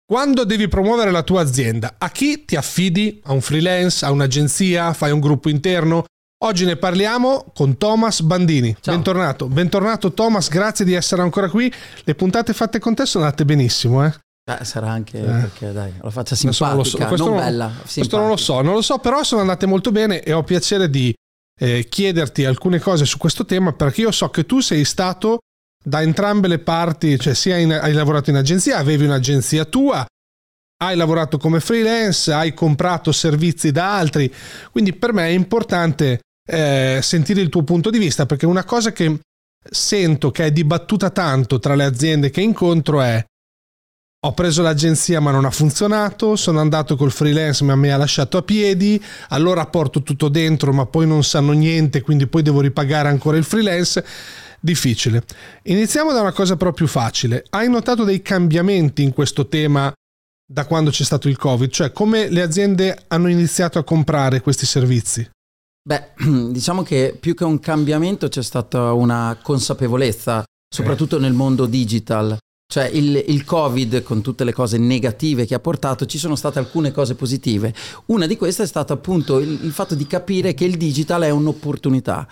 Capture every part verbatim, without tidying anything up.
Quando devi promuovere la tua azienda, a chi ti affidi? A un freelance, a un'agenzia, fai un gruppo interno? Oggi ne parliamo con Thomas Bandini. Ciao. Bentornato, bentornato Thomas, grazie di essere ancora qui. Le puntate fatte con te sono andate benissimo, eh? Beh, sarà anche eh. perché dai, la faccia simpatica, non lo so. questo non non, bella, questo simpatica. non lo so, non lo so, però sono andate molto bene e ho piacere di eh, chiederti alcune cose su questo tema, perché io so che tu sei stato da entrambe le parti, cioè sia in, hai lavorato in agenzia, avevi un'agenzia tua, hai lavorato come freelance, hai comprato servizi da altri, quindi per me è importante eh, sentire il tuo punto di vista, perché una cosa che sento che è dibattuta tanto tra le aziende che incontro è: ho preso l'agenzia ma non ha funzionato, sono andato col freelance ma mi ha lasciato a piedi, allora porto tutto dentro ma poi non sanno niente, quindi poi devo ripagare ancora il freelance. Difficile. Iniziamo da una cosa però più facile. Hai notato dei cambiamenti in questo tema da quando c'è stato il Covid? Cioè, come le aziende hanno iniziato a comprare questi servizi? Beh, diciamo che più che un cambiamento c'è stata una consapevolezza, soprattutto eh. nel mondo digital. Cioè il, il Covid, con tutte le cose negative che ha portato, ci sono state alcune cose positive. Una di queste è stata appunto il, il fatto di capire che il digital è un'opportunità,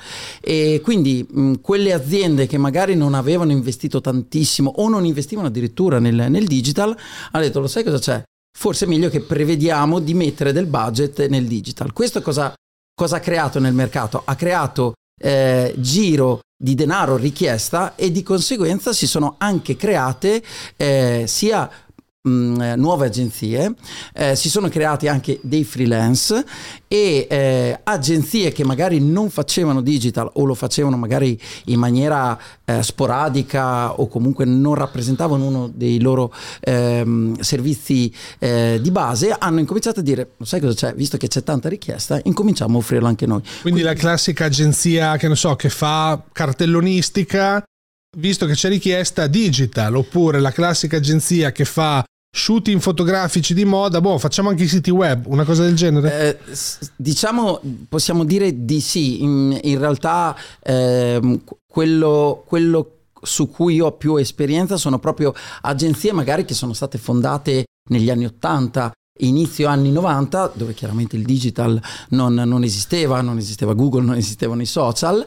e quindi mh, quelle aziende che magari non avevano investito tantissimo o non investivano addirittura nel, nel digital hanno detto: lo sai cosa c'è? Forse è meglio che prevediamo di mettere del budget nel digital. Questo cosa, cosa ha creato nel mercato? Ha creato eh, giro di denaro, richiesta, e di conseguenza si sono anche create eh, sia mh, nuove agenzie, eh, si sono creati anche dei freelance e eh, agenzie che magari non facevano digital o lo facevano magari in maniera eh, sporadica o comunque non rappresentavano uno dei loro ehm, servizi eh, di base, hanno incominciato a dire: lo sai cosa c'è? Visto che c'è tanta richiesta, incominciamo a offrirlo anche noi. Quindi, Quindi la classica agenzia che non so che fa cartellonistica, visto che c'è richiesta, digital, oppure la classica agenzia che fa shooting fotografici di moda, boh, facciamo anche i siti web, una cosa del genere? Eh, diciamo, possiamo dire di sì. In, in realtà eh, quello, quello su cui io ho più esperienza sono proprio agenzie magari che sono state fondate negli anni ottanta, inizio anni novanta, dove chiaramente il digital non, non esisteva, non esisteva Google, non esistevano i social,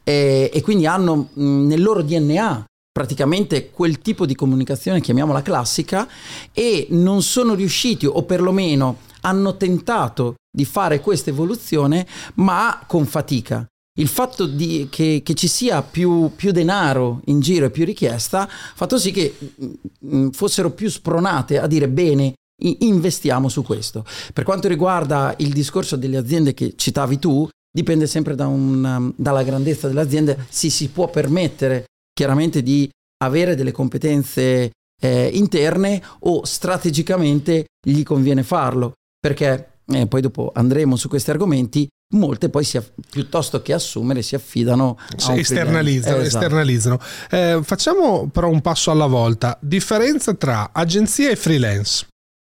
e, e quindi hanno mh, nel loro D N A praticamente quel tipo di comunicazione, chiamiamola classica, e non sono riusciti, o perlomeno hanno tentato di fare questa evoluzione, ma con fatica. Il fatto di, che, che ci sia più, più denaro in giro e più richiesta ha fatto sì che mh, fossero più spronate a dire: bene, investiamo su questo. Per quanto riguarda il discorso delle aziende che citavi tu, dipende sempre da un, dalla grandezza dell'azienda. Si si può permettere chiaramente di avere delle competenze eh, interne, o strategicamente gli conviene farlo, perché eh, poi dopo andremo su questi argomenti. Molte poi si, piuttosto che assumere, si affidano a un esternalizzano, eh, esatto. esternalizzano. Eh, facciamo però un passo alla volta. Differenza tra agenzia e freelance.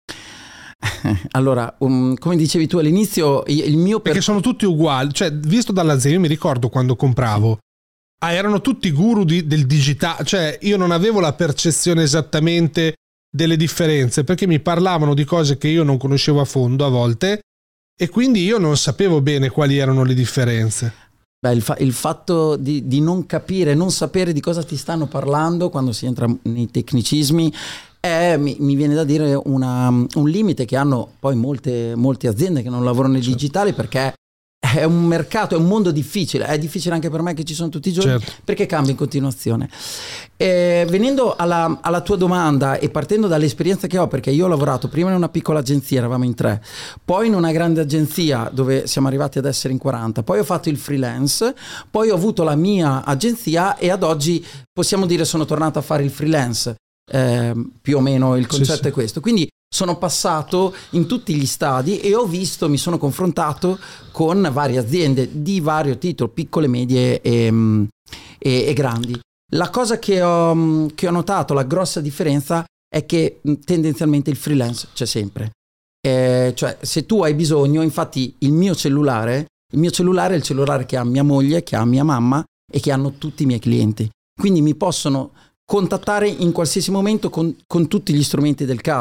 Allora, um, come dicevi tu all'inizio, il mio per... perché sono tutti uguali, cioè visto dall'azienda, io mi ricordo quando compravo, ah, erano tutti guru di, del digitale, cioè io non avevo la percezione esattamente delle differenze, perché mi parlavano di cose che io non conoscevo a fondo a volte, e quindi io non sapevo bene quali erano le differenze. Beh, il, fa- il fatto di, di non capire, non sapere di cosa ti stanno parlando quando si entra nei tecnicismi è, mi, mi viene da dire, una, un limite che hanno poi molte, molte aziende che non lavorano nel certo. digitale, perché è un mercato, è un mondo difficile, è difficile anche per me che ci sono tutti i giorni, certo. perché cambia in continuazione. E venendo alla, alla tua domanda e partendo dall'esperienza che ho, perché io ho lavorato prima in una piccola agenzia, eravamo in tre, poi in una grande agenzia dove siamo arrivati ad essere in quaranta, poi ho fatto il freelance, poi ho avuto la mia agenzia e ad oggi possiamo dire sono tornato a fare il freelance. Eh, più o meno il concetto sì, è sì. questo. Quindi sono passato in tutti gli stadi e ho visto, mi sono confrontato con varie aziende di vario titolo, piccole, medie e, e, e grandi. La cosa che ho, che ho notato, la grossa differenza, è che tendenzialmente il freelance c'è sempre. Eh, cioè se tu hai bisogno, infatti il mio cellulare, il mio cellulare è il cellulare che ha mia moglie, che ha mia mamma e che hanno tutti i miei clienti. Quindi mi possono contattare in qualsiasi momento con, con tutti gli strumenti del caso.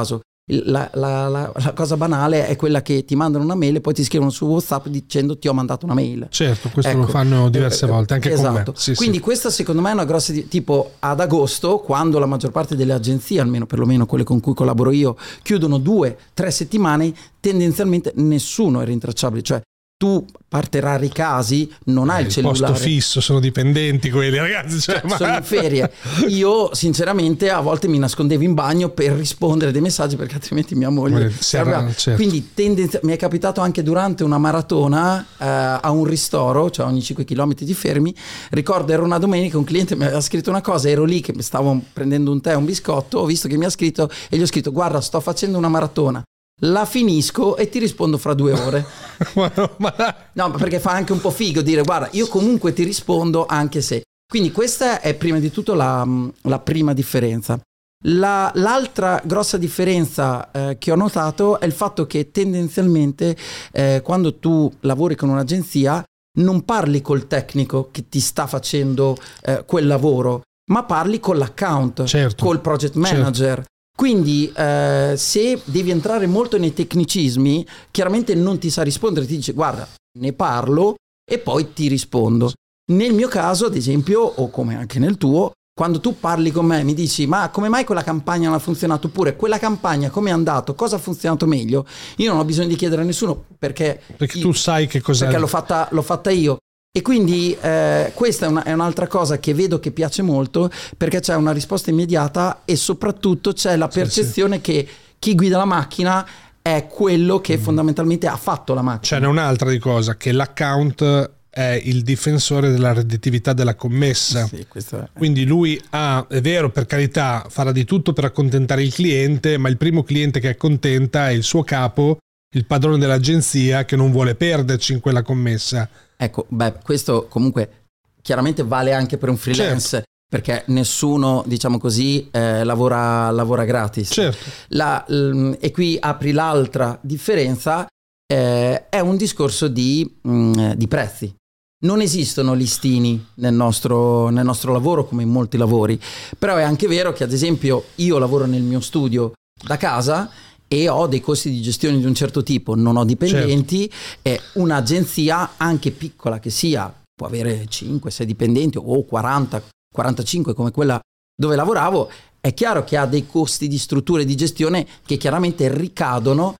La, la, la, la cosa banale è quella che ti mandano una mail e poi ti scrivono su WhatsApp dicendo ti ho mandato una mail. Certo, questo ecco. lo fanno diverse volte anche esatto. con me. Sì, Quindi sì. questa secondo me è una grossa di- tipo ad agosto, quando la maggior parte delle agenzie, almeno perlomeno quelle con cui collaboro io, chiudono due, tre settimane, tendenzialmente nessuno è rintracciabile, cioè tu, a parte rari casi, non hai Eh, il il cellulare. posto fisso, sono dipendenti quelli, ragazzi. Cioè, ma... Sono in ferie. Io sinceramente a volte mi nascondevo in bagno per rispondere dei messaggi perché altrimenti mia moglie Si arra- certo. Quindi tendenza- mi è capitato anche durante una maratona eh, a un ristoro, cioè ogni cinque chilometri di fermi. Ricordo era una domenica, un cliente mi aveva scritto una cosa, ero lì che stavo prendendo un tè, un biscotto, ho visto che mi ha scritto e gli ho scritto guarda sto facendo una maratona, la finisco e ti rispondo fra due ore. ma no, ma... No, perché fa anche un po' figo dire guarda io comunque ti rispondo anche se. Quindi questa è prima di tutto la, la prima differenza. La, l'altra grossa differenza eh, che ho notato è il fatto che tendenzialmente eh, quando tu lavori con un'agenzia non parli col tecnico che ti sta facendo eh, quel lavoro, ma parli con l'account, Certo. col project manager. Certo. Quindi eh, se devi entrare molto nei tecnicismi, chiaramente non ti sa rispondere, ti dice guarda, ne parlo e poi ti rispondo. Nel mio caso, ad esempio, o come anche nel tuo, quando tu parli con me mi dici ma come mai quella campagna non ha funzionato, oppure quella campagna come è andato, cosa ha funzionato meglio, io non ho bisogno di chiedere a nessuno perché, perché io, tu sai che cos'è. Perché l'ho fatta, l'ho fatta io. E quindi eh, questa è, una, è un'altra cosa che vedo che piace molto, perché c'è una risposta immediata e soprattutto c'è la percezione sì, sì. che chi guida la macchina è quello che mm. fondamentalmente ha fatto la macchina. Ce n'è un'altra di cosa, che l'account è il difensore della redditività della commessa. Sì, questo è... Quindi lui ha, è vero, per carità, farà di tutto per accontentare il cliente, ma il primo cliente che accontenta è il suo capo, il padrone dell'agenzia, che non vuole perderci in quella commessa. Ecco, beh, questo comunque chiaramente vale anche per un freelance, certo. Perché nessuno, diciamo così, eh, lavora, lavora gratis. Certo. La, l, e qui apri l'altra differenza, eh, è un discorso di, mh, di prezzi. Non esistono listini nel nostro, nel nostro lavoro come in molti lavori, però è anche vero che ad esempio io lavoro nel mio studio da casa e ho dei costi di gestione di un certo tipo, non ho dipendenti, certo. E un'agenzia anche piccola che sia può avere cinque sei dipendenti o quaranta quarantacinque come quella dove lavoravo, è chiaro che ha dei costi di struttura e di gestione che chiaramente ricadono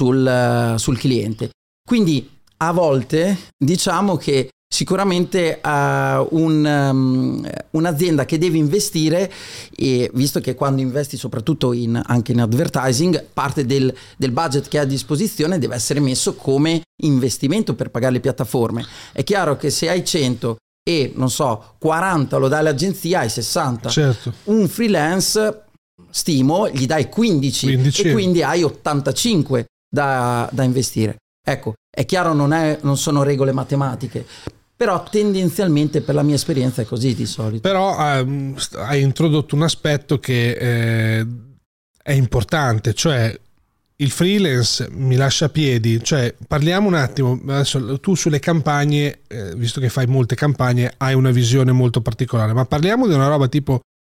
sul, sul cliente. Quindi a volte diciamo che sicuramente uh, un, um, un'azienda che deve investire, e visto che quando investi soprattutto in, anche in advertising, parte del, del budget che ha a disposizione deve essere messo come investimento per pagare le piattaforme. È chiaro che se hai cento e non so quaranta lo dai all'agenzia, hai sessanta. Certo. Un freelance stimo gli dai quindici, quindici e quindi hai ottantacinque da, da investire. Ecco, è chiaro, non, è, non sono regole matematiche, però tendenzialmente per la mia esperienza è così di solito. Però um, hai introdotto un aspetto che eh, è importante, cioè il freelance mi lascia a piedi. Cioè parliamo un attimo, adesso tu sulle campagne, eh, visto che fai molte campagne, hai una visione molto particolare, ma parliamo di una roba tipo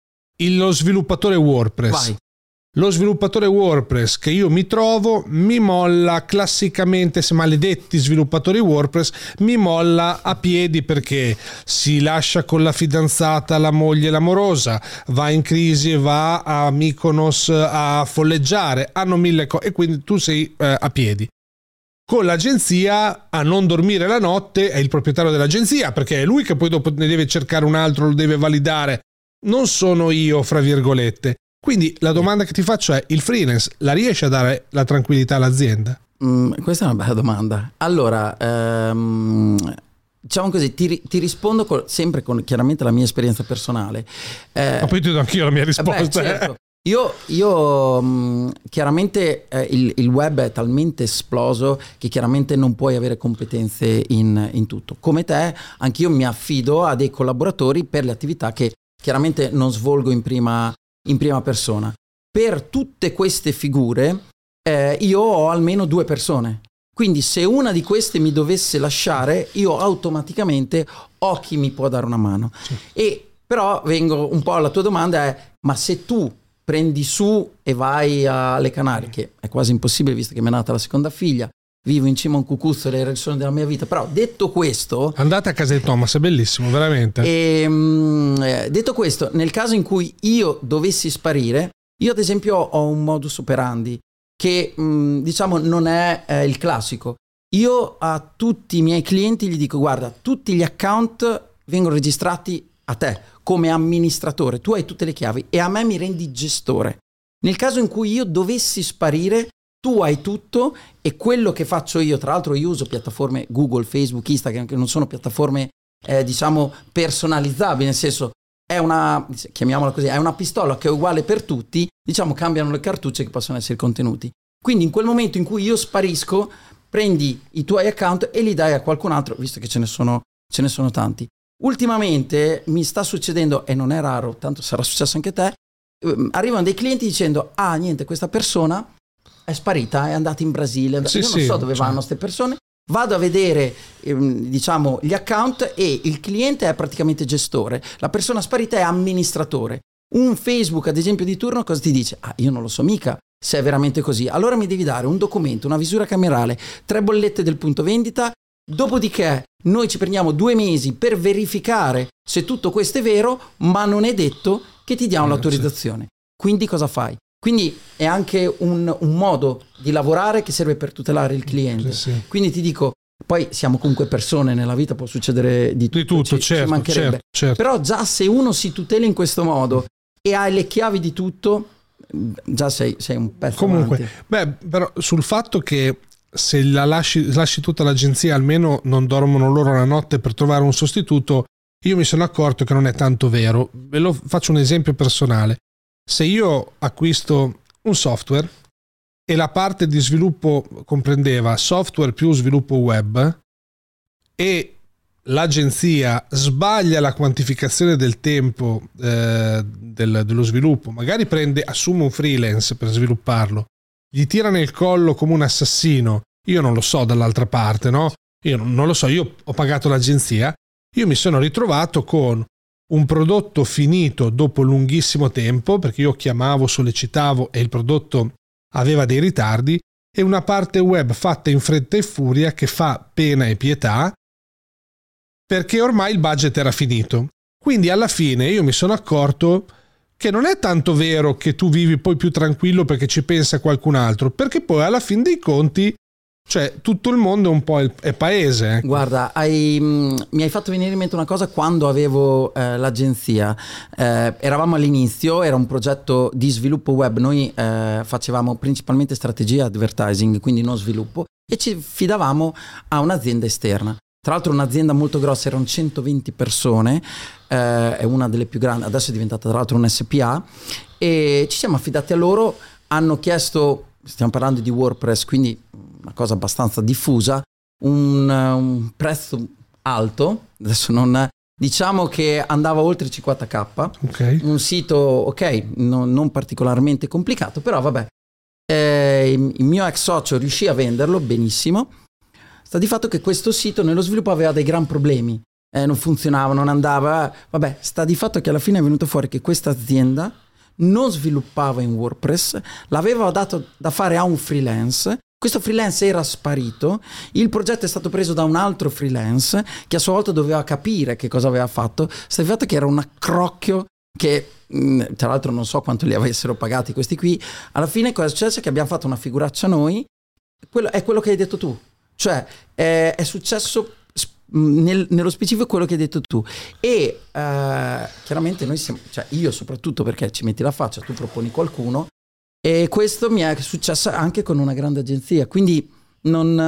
lo sviluppatore WordPress. Vai. Lo sviluppatore WordPress che io mi trovo mi molla classicamente, se maledetti sviluppatori WordPress, mi molla a piedi perché si lascia con la fidanzata, la moglie, l'amorosa, va in crisi, va a Mykonos a folleggiare, hanno mille cose e quindi tu sei eh, a piedi. Con l'agenzia a non dormire la notte è il proprietario dell'agenzia, perché è lui che poi dopo ne deve cercare un altro, lo deve validare. Non sono io, fra virgolette. Quindi la domanda che ti faccio è: il freelance la riesce a dare la tranquillità all'azienda? Mm, questa è una bella domanda. Allora, ehm, diciamo così, ti, ti rispondo con, sempre con chiaramente la mia esperienza personale. Eh, Ma poi ti do anch'io la mia risposta. Beh, certo. Io, io mh, chiaramente eh, il, il web è talmente esploso che chiaramente non puoi avere competenze in, in tutto. Come te, anch'io mi affido a dei collaboratori per le attività che chiaramente non svolgo in prima in prima persona. Per tutte queste figure eh, io ho almeno due persone, quindi se una di queste mi dovesse lasciare io automaticamente ho chi mi può dare una mano. Sì. E però vengo un po' alla tua domanda è: ma se tu prendi su e vai alle Canarie, che è quasi impossibile visto che mi è nata la seconda figlia, vivo in cima a un cucuzzolo, era il sogno della mia vita. Però detto questo, andate a casa di Thomas, è bellissimo, veramente. E, mh, detto questo, nel caso in cui io dovessi sparire, io ad esempio ho un modus operandi che mh, diciamo non è eh, il classico. Io a tutti i miei clienti gli dico: guarda, tutti gli account vengono registrati a te come amministratore, tu hai tutte le chiavi e a me mi rendi gestore. Nel caso in cui io dovessi sparire, tu hai tutto, e quello che faccio io, tra l'altro io uso piattaforme Google, Facebook, Instagram, che non sono piattaforme eh, diciamo personalizzabili, nel senso è una, chiamiamola così, è una pistola che è uguale per tutti, diciamo cambiano le cartucce che possono essere contenuti. Quindi in quel momento in cui io sparisco, prendi i tuoi account e li dai a qualcun altro, visto che ce ne sono, ce ne sono tanti. Ultimamente mi sta succedendo, e non è raro, tanto sarà successo anche a te, ehm, arrivano dei clienti dicendo: ah niente, questa persona è sparita, è andata in Brasile, sì, io non sì, so dove cioè. vanno queste persone, vado a vedere ehm, diciamo gli account e il cliente è praticamente gestore, la persona sparita è amministratore. Un Facebook ad esempio di turno cosa ti dice? Ah, io non lo so mica se è veramente così, allora mi devi dare un documento, una visura camerale, tre bollette del punto vendita, dopodiché noi ci prendiamo due mesi per verificare se tutto questo è vero, ma non è detto che ti diamo eh, l'autorizzazione. Sì. Quindi cosa fai? Quindi è anche un, un modo di lavorare che serve per tutelare il cliente. Sì, sì. Quindi ti dico, poi siamo comunque persone, nella vita può succedere di tutto, di tutto ci, certo, ci mancherebbe. Certo, certo. Però già se uno si tutela in questo modo e hai le chiavi di tutto, già sei, sei un pezzo comunque avanti. Beh, però sul fatto che se la lasci, lasci tutta l'agenzia, almeno non dormono loro la notte per trovare un sostituto, io mi sono accorto che non è tanto vero. Ve lo faccio un esempio personale. Se io acquisto un software e la parte di sviluppo comprendeva software più sviluppo web e l'agenzia sbaglia la quantificazione del tempo eh, del, dello sviluppo, magari prende, assume un freelance per svilupparlo, gli tira nel collo come un assassino, io non lo so dall'altra parte, no? Io non lo so, io ho pagato l'agenzia, io mi sono ritrovato con un prodotto finito dopo lunghissimo tempo, perché io chiamavo, sollecitavo e il prodotto aveva dei ritardi, e una parte web fatta in fretta e furia che fa pena e pietà, perché ormai il budget era finito. Quindi alla fine io mi sono accorto che non è tanto vero che tu vivi poi più tranquillo perché ci pensa qualcun altro, perché poi alla fin dei conti, cioè tutto il mondo è un po' è paese. Ecco. Guarda, hai, mh, mi hai fatto venire in mente una cosa quando avevo eh, l'agenzia. Eh, eravamo all'inizio, era un progetto di sviluppo web, noi eh, facevamo principalmente strategia advertising, quindi non sviluppo, e ci fidavamo a un'azienda esterna. Tra l'altro un'azienda molto grossa, erano centoventi persone, eh, è una delle più grandi, adesso è diventata tra l'altro un S P A, e ci siamo affidati a loro, hanno chiesto, stiamo parlando di WordPress, quindi una cosa abbastanza diffusa, un, un prezzo alto, adesso non, diciamo che andava oltre cinquanta k, okay. Un sito ok, no, non particolarmente complicato, però vabbè, eh, il mio ex socio riuscì a venderlo benissimo. Sta di fatto che questo sito nello sviluppo aveva dei gran problemi, eh, non funzionava, non andava, vabbè, sta di fatto che alla fine è venuto fuori che questa azienda non sviluppava in WordPress, l'aveva dato da fare a un freelance, questo freelance era sparito, il progetto è stato preso da un altro freelance che a sua volta doveva capire che cosa aveva fatto, sta di fatto che era un accrocchio che mh, tra l'altro non so quanto li avessero pagati questi qui. Alla fine cosa è successo? Che abbiamo fatto una figuraccia noi, quello, è quello che hai detto tu. Cioè eh, è successo nel, nello specifico quello che hai detto tu e eh, chiaramente noi siamo, cioè io soprattutto perché ci metti la faccia, tu proponi qualcuno, e questo mi è successo anche con una grande agenzia, quindi non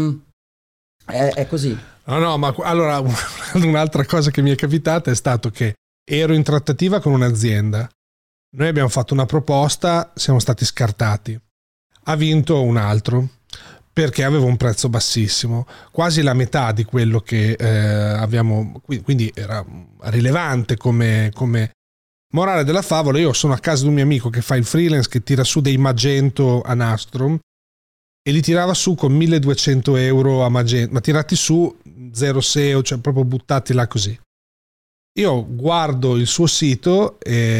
eh, è, è così. No, no, ma allora un'altra cosa che mi è capitata è stato che ero in trattativa con un'azienda, noi abbiamo fatto una proposta, siamo stati scartati, ha vinto un altro perché aveva un prezzo bassissimo, quasi la metà di quello che eh, abbiamo, quindi era rilevante come, come morale della favola. Io sono a casa di un mio amico che fa il freelance, che tira su dei Magento a nastro e li tirava su con milleduecento euro a Magento, ma tirati su zero S E O, cioè proprio buttati là così. Io guardo il suo sito e,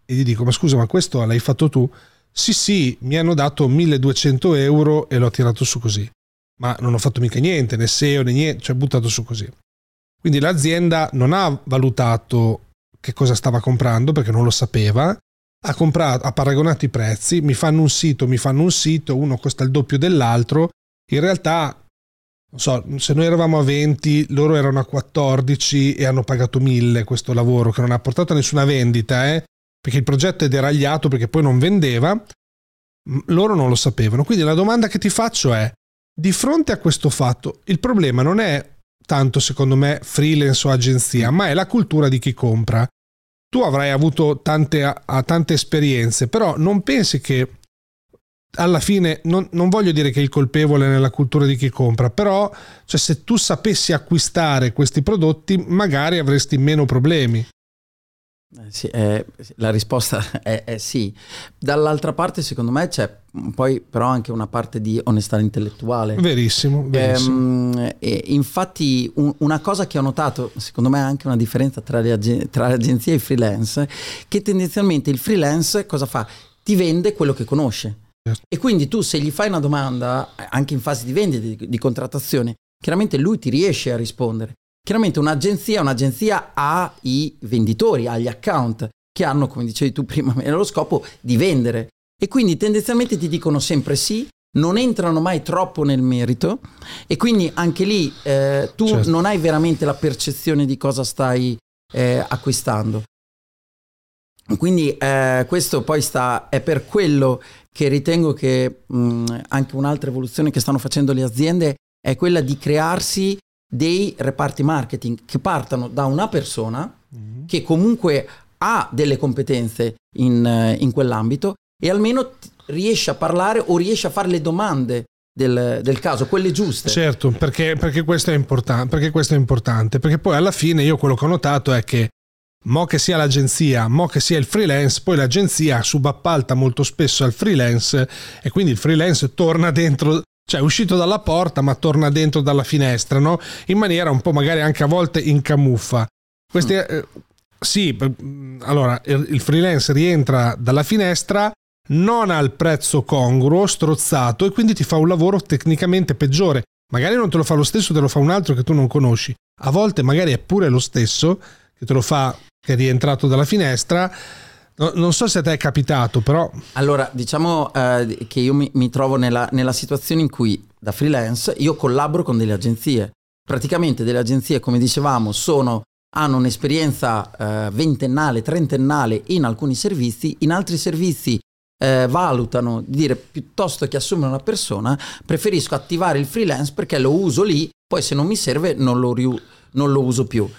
e gli dico: ma scusa, ma questo l'hai fatto tu? Sì, sì, mi hanno dato milleduecento euro e l'ho tirato su così. Ma non ho fatto mica niente, né S E O né niente, cioè buttato su così. Quindi l'azienda non ha valutato che cosa stava comprando perché non lo sapeva, ha comprato, ha paragonato i prezzi, mi fanno un sito, mi fanno un sito, uno costa il doppio dell'altro, in realtà, non so, se noi eravamo a venti, loro erano a quattordici e hanno pagato mille questo lavoro che non ha portato a nessuna vendita, eh, perché il progetto è deragliato perché poi non vendeva, loro non lo sapevano. Quindi la domanda che ti faccio è: di fronte a questo fatto, il problema non è tanto, secondo me, freelance o agenzia, ma è la cultura di chi compra. Tu avrai avuto tante, a, tante esperienze, però non pensi che alla fine, non, non voglio dire che il colpevole è nella cultura di chi compra, però cioè, se tu sapessi acquistare questi prodotti magari avresti meno problemi. Eh sì, eh, la risposta è, è sì. Dall'altra parte secondo me c'è poi però anche una parte di onestà intellettuale. Verissimo, verissimo. Ehm, e infatti un, una cosa che ho notato, secondo me è anche una differenza tra le, ag- tra le agenzie e i freelance, che tendenzialmente il freelance cosa fa? Ti vende quello che conosce. Certo. E quindi tu, se gli fai una domanda anche in fase di vendita, di, di contrattazione, chiaramente lui ti riesce a rispondere. Chiaramente un'agenzia, un'agenzia ha i venditori, ha gli account che hanno, come dicevi tu prima, lo scopo di vendere, e quindi tendenzialmente ti dicono sempre sì, non entrano mai troppo nel merito, e quindi anche lì eh, tu certo. non hai veramente la percezione di cosa stai eh, acquistando. Quindi eh, questo poi sta, è per quello che ritengo che mh, anche un'altra evoluzione che stanno facendo le aziende è quella di crearsi dei reparti marketing che partano da una persona mm-hmm. che comunque ha delle competenze in, in quell'ambito e almeno riesce a parlare o riesce a fare le domande del, del caso, quelle giuste. Certo, perché, perché, questo è importante, perché questo è importante, perché poi alla fine io quello che ho notato è che mo che sia l'agenzia, mo che sia il freelance, poi l'agenzia subappalta molto spesso al freelance e quindi il freelance torna dentro, cioè è uscito dalla porta ma torna dentro dalla finestra, no? In maniera un po' magari anche a volte in camuffa. Questi, mm. eh, sì, allora il, il freelance rientra dalla finestra, non al prezzo congruo, strozzato, e quindi ti fa un lavoro tecnicamente peggiore. Magari non te lo fa lo stesso, te lo fa un altro che tu non conosci. A volte magari è pure lo stesso che te lo fa, che è rientrato dalla finestra. No, non so se a te è capitato, però... Allora, diciamo eh, che io mi, mi trovo nella, nella situazione in cui da freelance io collaboro con delle agenzie. Praticamente delle agenzie, come dicevamo, sono, hanno un'esperienza eh, ventennale, trentennale in alcuni servizi, in altri servizi eh, valutano di dire piuttosto che assumere una persona, preferisco attivare il freelance perché lo uso lì, poi se non mi serve non lo, riu- non lo uso più.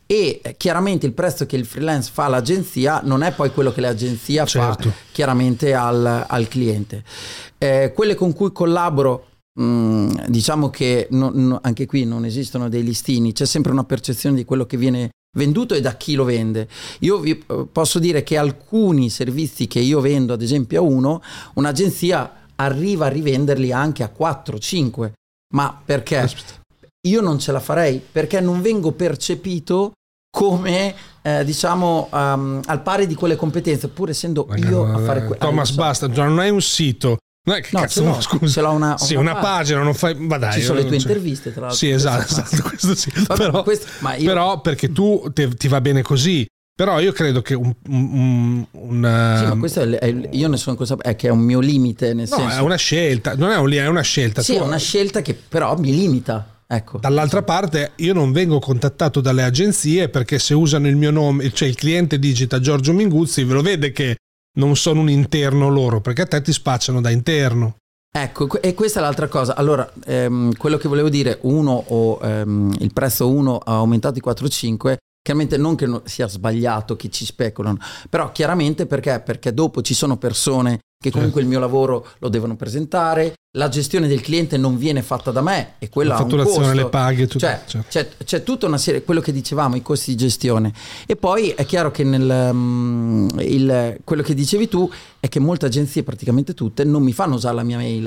E chiaramente il prezzo che il freelance fa all'agenzia non è poi quello che l'agenzia certo. fa chiaramente al, al cliente. Eh, quelle con cui collaboro, mh, diciamo che no, no, anche qui non esistono dei listini, c'è sempre una percezione di quello che viene venduto e da chi lo vende. Io vi posso dire che alcuni servizi che io vendo, ad esempio a uno, un'agenzia arriva a rivenderli anche a quattro cinque. Ma perché? Aspetta. Io non ce la farei perché non vengo percepito come eh, diciamo um, al pari di quelle competenze, pur essendo ma io no, a fare quello. Thomas, basta, non hai un sito. Non è che no, cazzo, ce l'ho, no, scusa. Ce l'ho una, sì, una, una pagina. pagina, non fai. Ma dai, ci sono le tue so. interviste, tra l'altro. Sì, esatto, esatto questo sì. Vabbè, però, questo, ma io... però perché tu te, ti va bene così. Però io credo che un, un, un sì, ma questo è, è io ne sono consapevole, è che è un mio limite, nel no, senso. è una scelta, non è un è una scelta. Sì, tu... è una scelta che però mi limita. Ecco. Dall'altra parte io non vengo contattato dalle agenzie perché se usano il mio nome, cioè il cliente digita Giorgio Minguzzi, ve lo vede che non sono un interno loro, perché a te ti spacciano da interno. Ecco, e questa è l'altra cosa. Allora, ehm, quello che volevo dire, uno o ehm, il prezzo uno ha aumentato di quattro cinque, chiaramente non che sia sbagliato che ci speculano, però chiaramente perché? Perché dopo ci sono persone che comunque certo. il mio lavoro lo devono presentare, la gestione del cliente non viene fatta da me e quella ha un costo. La fatturazione, le paghe, tutto. Cioè, certo. c'è, c'è tutta una serie, quello che dicevamo, i costi di gestione. E poi è chiaro che nel um, il, quello che dicevi tu è che molte agenzie, praticamente tutte, non mi fanno usare la mia mail.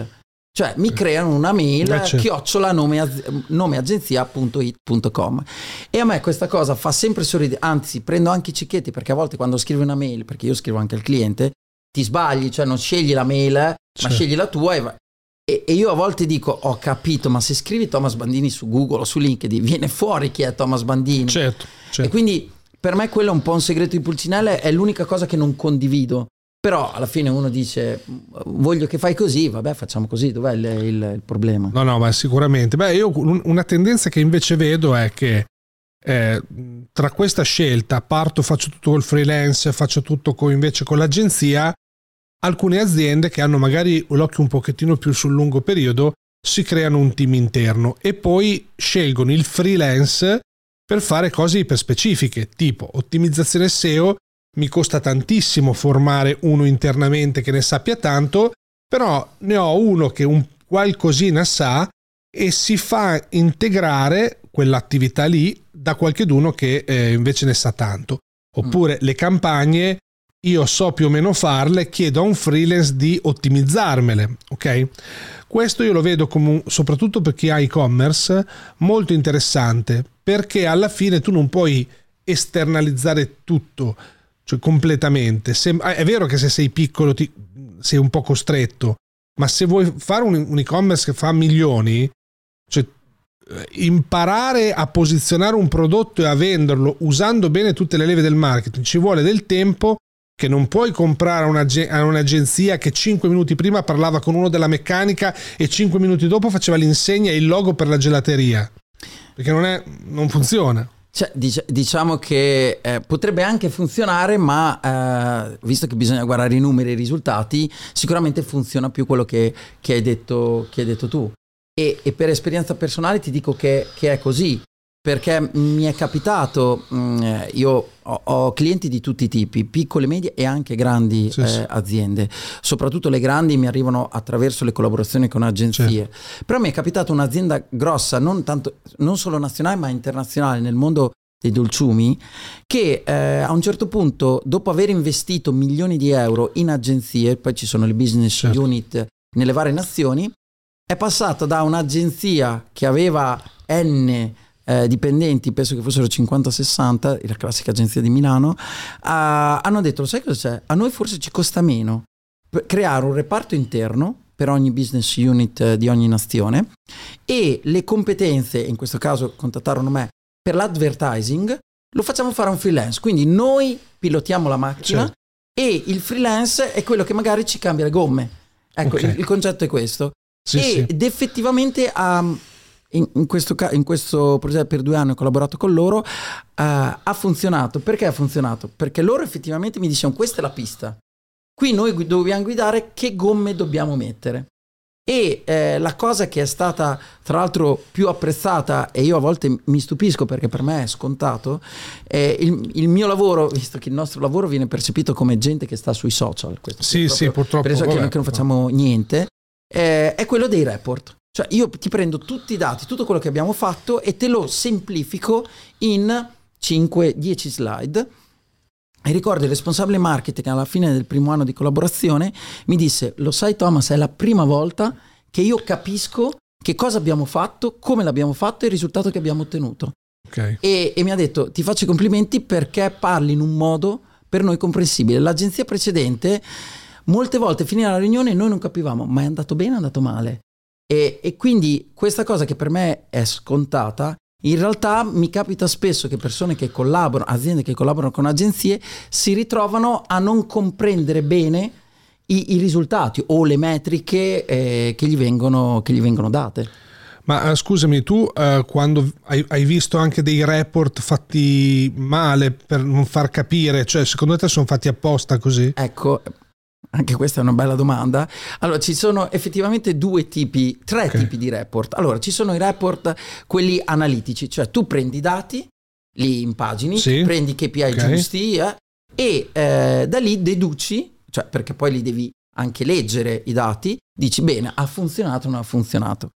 Cioè mi creano una mail eh, certo. chiocciola nome, nomeagenzia punto it punto com, e a me questa cosa fa sempre sorridere, anzi prendo anche i cicchetti, perché a volte quando scrivi una mail, perché io scrivo anche al cliente, ti sbagli, cioè non scegli la mail, certo. ma scegli la tua e, e, e io a volte dico ho capito, ma se scrivi Thomas Bandini su Google o su LinkedIn viene fuori chi è Thomas Bandini, certo, certo. E quindi per me quello è un po' un segreto di Pulcinella, è l'unica cosa che non condivido. Però alla fine uno dice voglio che fai così, vabbè facciamo così, dov'è il, il, il problema? No, no, ma sicuramente. Beh, io una tendenza che invece vedo è che eh, tra questa scelta, parto, faccio tutto col freelance, faccio tutto con, invece con l'agenzia, alcune aziende che hanno magari l'occhio un pochettino più sul lungo periodo si creano un team interno e poi scelgono il freelance per fare cose iperspecifiche, tipo ottimizzazione S E O. Mi costa tantissimo formare uno internamente che ne sappia tanto, però ne ho uno che un qualcosina sa e si fa integrare quell'attività lì da qualcheduno che eh, invece ne sa tanto. Oppure mm. le campagne io so più o meno farle, chiedo a un freelance di ottimizzarmele, ok? Questo io lo vedo come un, soprattutto per chi ha e-commerce, molto interessante, perché alla fine tu non puoi esternalizzare tutto, cioè completamente. Se, è vero che se sei piccolo ti, sei un po' costretto, ma se vuoi fare un, un e-commerce che fa milioni, cioè imparare a posizionare un prodotto e a venderlo usando bene tutte le leve del marketing ci vuole del tempo che non puoi comprare a un'agenzia che cinque minuti prima parlava con uno della meccanica e cinque minuti dopo faceva l'insegna e il logo per la gelateria, perché non è, non funziona. Cioè, dic- diciamo che eh, potrebbe anche funzionare, ma eh, visto che bisogna guardare i numeri e i risultati, sicuramente funziona più quello che, che, hai, detto, che hai detto tu. E, e per esperienza personale ti dico che, che è così, perché mi è capitato, mh, io ho, ho clienti di tutti i tipi, piccole, medie e anche grandi sì, eh, sì. aziende. Soprattutto le grandi mi arrivano attraverso le collaborazioni con agenzie. Certo. Però mi è capitato un'azienda grossa, non, tanto, non solo nazionale ma internazionale nel mondo dei dolciumi, che eh, a un certo punto, dopo aver investito milioni di euro in agenzie, poi ci sono le business certo. unit nelle varie nazioni, è passato da un'agenzia che aveva N Eh, dipendenti, penso che fossero cinquanta sessanta, la classica agenzia di Milano, uh, hanno detto, sai cosa c'è? A noi forse ci costa meno creare un reparto interno per ogni business unit uh, di ogni nazione, e le competenze, in questo caso contattarono me, per l'advertising lo facciamo fare a un freelance, quindi noi pilotiamo la macchina certo. e il freelance è quello che magari ci cambia le gomme. Ecco, okay. il, il concetto è questo. Sì, e, sì. ed effettivamente um, In, in, questo, in questo progetto per due anni ho collaborato con loro, uh, ha funzionato. Perché ha funzionato? Perché loro effettivamente mi dicevano questa è la pista, qui noi dobbiamo guidare che gomme dobbiamo mettere, e eh, la cosa che è stata tra l'altro più apprezzata, e io a volte mi stupisco perché per me è scontato, è il, il mio lavoro, visto che il nostro lavoro viene percepito come gente che sta sui social, questo sì sì purtroppo penso che noi che non facciamo niente, eh, è quello dei report. Cioè io ti prendo tutti i dati, tutto quello che abbiamo fatto e te lo semplifico in cinque dieci slide. E ricordo il responsabile marketing alla fine del primo anno di collaborazione mi disse, lo sai Thomas, è la prima volta che io capisco che cosa abbiamo fatto, come l'abbiamo fatto e il risultato che abbiamo ottenuto. Okay. E, e mi ha detto, ti faccio i complimenti perché parli in un modo per noi comprensibile. L'agenzia precedente molte volte finiva la riunione e noi non capivamo, ma è andato bene o è andato male? E, e quindi questa cosa che per me è scontata, in realtà mi capita spesso che persone che collaborano, aziende che collaborano con agenzie, si ritrovano a non comprendere bene i, i risultati o le metriche eh, che, gli vengono, che gli vengono date. Ma uh, scusami, tu uh, quando hai, hai visto anche dei report fatti male per non far capire, cioè secondo te sono fatti apposta così? Ecco, anche questa è una bella domanda. Allora, ci sono effettivamente due tipi, tre okay. tipi di report. Allora, ci sono i report, quelli analitici, cioè tu prendi i dati, li impagini, sì. prendi i K P I okay. giusti eh, e eh, da lì deduci, cioè perché poi li devi anche leggere i dati, dici bene, ha funzionato o non ha funzionato.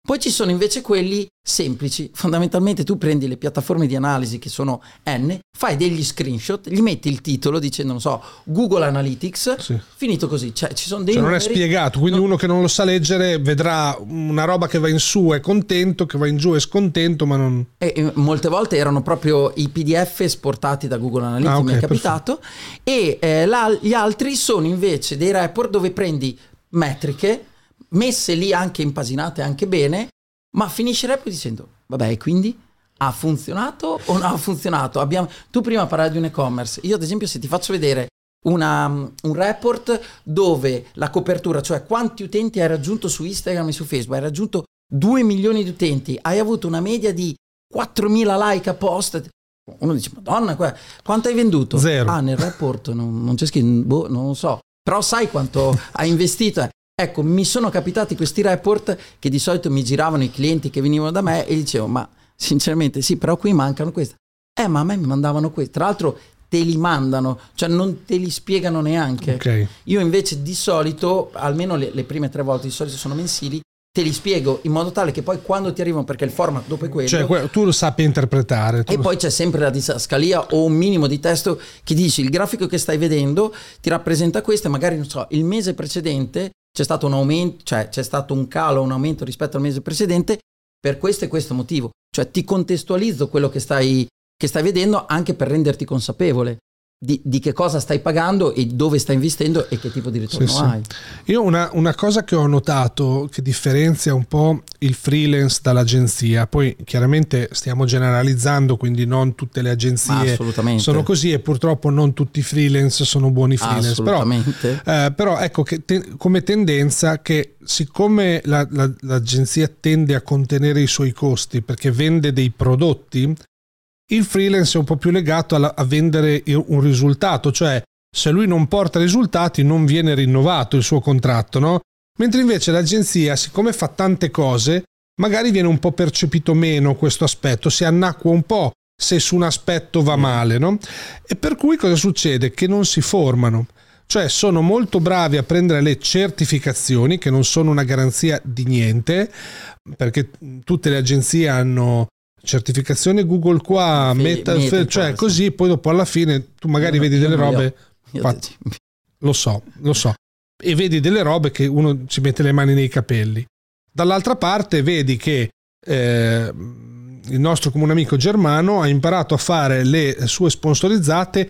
Poi ci sono invece quelli semplici, fondamentalmente tu prendi le piattaforme di analisi che sono N, fai degli screenshot, gli metti il titolo dicendo, non so, Google Analytics, sì. Finito così, cioè ci sono dei cioè numeri, non è spiegato, quindi non... uno che non lo sa leggere vedrà una roba che va in su è contento, che va in giù è scontento, ma non... E, e molte volte erano proprio i P D F esportati da Google Analytics, ah, okay, mi è capitato, perfetto. E eh, la, gli altri sono invece dei report dove prendi metriche, messe lì anche impaginate anche bene, ma finisce il report dicendo vabbè, quindi ha funzionato o non ha funzionato? Abbiamo... tu prima parlavi di un e-commerce, io ad esempio se ti faccio vedere una, un report dove la copertura, cioè quanti utenti hai raggiunto su Instagram e su Facebook, hai raggiunto due milioni di utenti, hai avuto una media di quattromila like a post, uno dice madonna, quanto hai venduto? Zero. Ah, nel report non, non c'è scritto, boh, non lo so, però sai quanto hai investito. Ecco, mi sono capitati questi report che di solito mi giravano i clienti che venivano da me e dicevo, ma sinceramente sì, però qui mancano questi. Eh, ma a me mi mandavano questi. Tra l'altro te li mandano, cioè non te li spiegano neanche. Okay. Io invece di solito, almeno le, le prime tre volte di solito sono mensili, te li spiego in modo tale che poi quando ti arrivano, perché il format dopo è quello, cioè tu lo sappi interpretare e poi c'è sempre la didascalia o un minimo di testo che dici il grafico che stai vedendo ti rappresenta questo e magari non so, il mese precedente c'è stato un aumento, cioè c'è stato un calo, un aumento rispetto al mese precedente per questo e questo motivo, cioè ti contestualizzo quello che stai, che stai vedendo anche per renderti consapevole Di, di che cosa stai pagando e dove stai investendo e che tipo di ritorno sì, hai. Sì. Io una, una cosa che ho notato che differenzia un po' il freelance dall'agenzia, poi chiaramente stiamo generalizzando, quindi non tutte le agenzie sono così e purtroppo non tutti i freelance sono buoni freelance, però, eh, però ecco che te, come tendenza che siccome la, la, l'agenzia tende a contenere i suoi costi perché vende dei prodotti, il freelance è un po' più legato a, a vendere un risultato, cioè se lui non porta risultati non viene rinnovato il suo contratto, no? Mentre invece l'agenzia, siccome fa tante cose, magari viene un po' percepito meno questo aspetto, si annacqua un po' se su un aspetto va male, no? E per cui cosa succede? Che non si formano, cioè sono molto bravi a prendere le certificazioni che non sono una garanzia di niente, perché tutte le agenzie hanno certificazione Google qua, Fe, meta, meta fe, cioè sì. Così poi dopo alla fine tu magari io vedi delle robe io, fa, lo so, lo so e vedi delle robe che uno ci mette le mani nei capelli. Dall'altra parte vedi che eh, il nostro comune amico Germano ha imparato a fare le sue sponsorizzate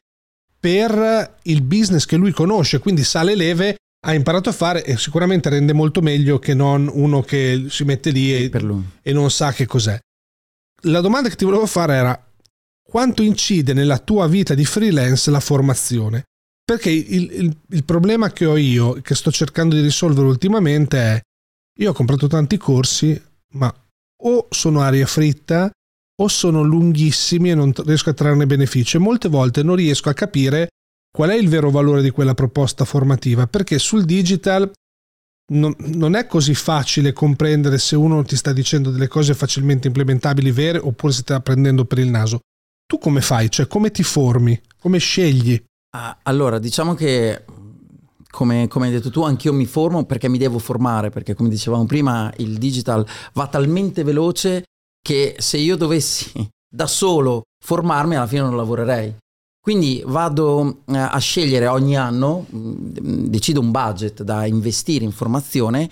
per il business che lui conosce, quindi sa le leve, ha imparato a fare e sicuramente rende molto meglio che non uno che si mette lì e, per lui. e non sa che cos'è. La domanda che ti volevo fare era: quanto incide nella tua vita di freelance la formazione? Perché il, il, il problema che ho io, che sto cercando di risolvere ultimamente è: io ho comprato tanti corsi, ma o sono aria fritta o sono lunghissimi e non riesco a trarne beneficio, e molte volte non riesco a capire qual è il vero valore di quella proposta formativa, perché sul digital Non, non è così facile comprendere se uno ti sta dicendo delle cose facilmente implementabili vere oppure se ti sta prendendo per il naso. Tu come fai? Cioè come ti formi? Come scegli? Ah, allora diciamo che come, come hai detto tu anch'io mi formo perché mi devo formare, perché come dicevamo prima il digital va talmente veloce che se io dovessi da solo formarmi alla fine non lavorerei. Quindi vado a scegliere ogni anno, decido un budget da investire in formazione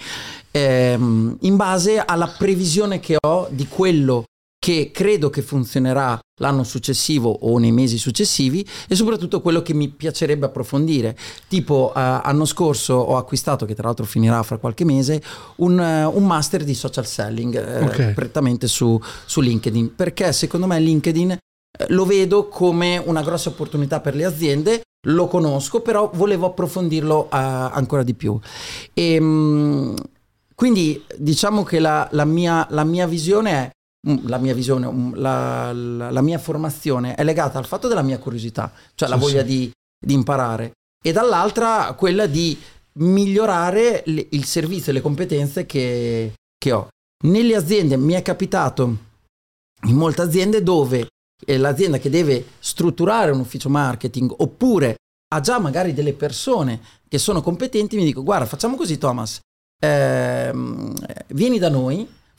ehm, in base alla previsione che ho di quello che credo che funzionerà l'anno successivo o nei mesi successivi e soprattutto quello che mi piacerebbe approfondire. Tipo eh, anno scorso ho acquistato, che tra l'altro finirà fra qualche mese, un, uh, un master di social selling eh, okay. prettamente su, su LinkedIn, perché secondo me LinkedIn lo vedo come una grossa opportunità per le aziende, lo conosco, però volevo approfondirlo uh, ancora di più. E, um, quindi diciamo che la, la, mia, la mia visione è, la mia visione, la, la, la mia formazione è legata al fatto della mia curiosità, cioè sì, la voglia sì. di, di imparare, e dall'altra quella di migliorare le, il servizio e le competenze che, che ho. Nelle aziende mi è capitato, in molte aziende, dove l'azienda che deve strutturare un ufficio marketing oppure ha già magari delle persone che sono competenti, mi dico: guarda, facciamo così Thomas, ehm, vieni da noi,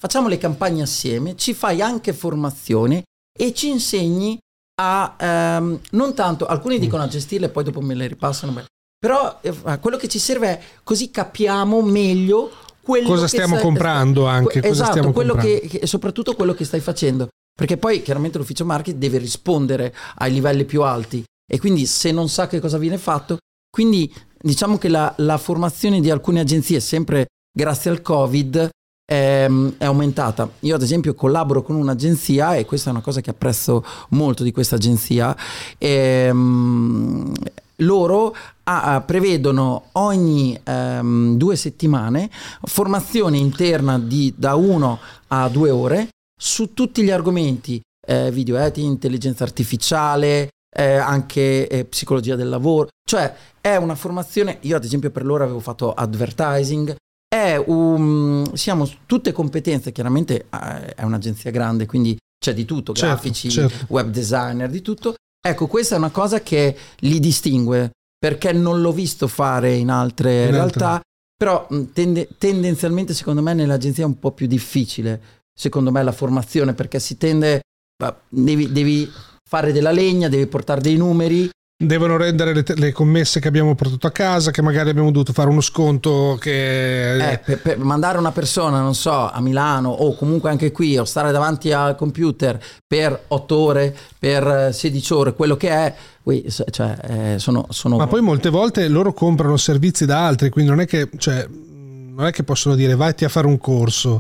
facciamo le campagne assieme, ci fai anche formazione e ci insegni a ehm, non tanto, alcuni dicono a gestirle, poi dopo me le ripassano, però eh, quello che ci serve è così capiamo meglio quello cosa che stiamo stai, comprando anche, esatto, cosa stiamo quello comprando. Che, che, soprattutto quello che stai facendo, perché poi chiaramente l'ufficio marketing deve rispondere ai livelli più alti e quindi se non sa che cosa viene fatto, quindi diciamo che la, la formazione di alcune agenzie, sempre grazie al Covid, è, è aumentata. Io ad esempio collaboro con un'agenzia e questa è una cosa che apprezzo molto di questa agenzia. E, um, loro ah, prevedono ogni um, due settimane formazione interna di da uno a due ore su tutti gli argomenti, eh, video editing, intelligenza artificiale, eh, anche eh, psicologia del lavoro, cioè è una formazione. Io ad esempio per loro avevo fatto advertising. È un, siamo tutte competenze, chiaramente eh, è un'agenzia grande, quindi c'è di tutto, certo, grafici, certo. web designer, di tutto. Ecco, questa è una cosa che li distingue, perché non l'ho visto fare in altre in realtà, altre. Però tende, tendenzialmente secondo me nell'agenzia è un po' più difficile, secondo me la formazione, perché si tende, devi, devi fare della legna, devi portare dei numeri. Devono rendere le, le commesse che abbiamo portato a casa, che magari abbiamo dovuto fare uno sconto che... Eh, per, per mandare una persona, non so, a Milano o comunque anche qui, o stare davanti al computer per otto ore, per sedici ore, quello che è, cioè, eh, sono, sono... Ma poi molte volte loro comprano servizi da altri, quindi non è che, cioè, non è che possono dire vatti a fare un corso.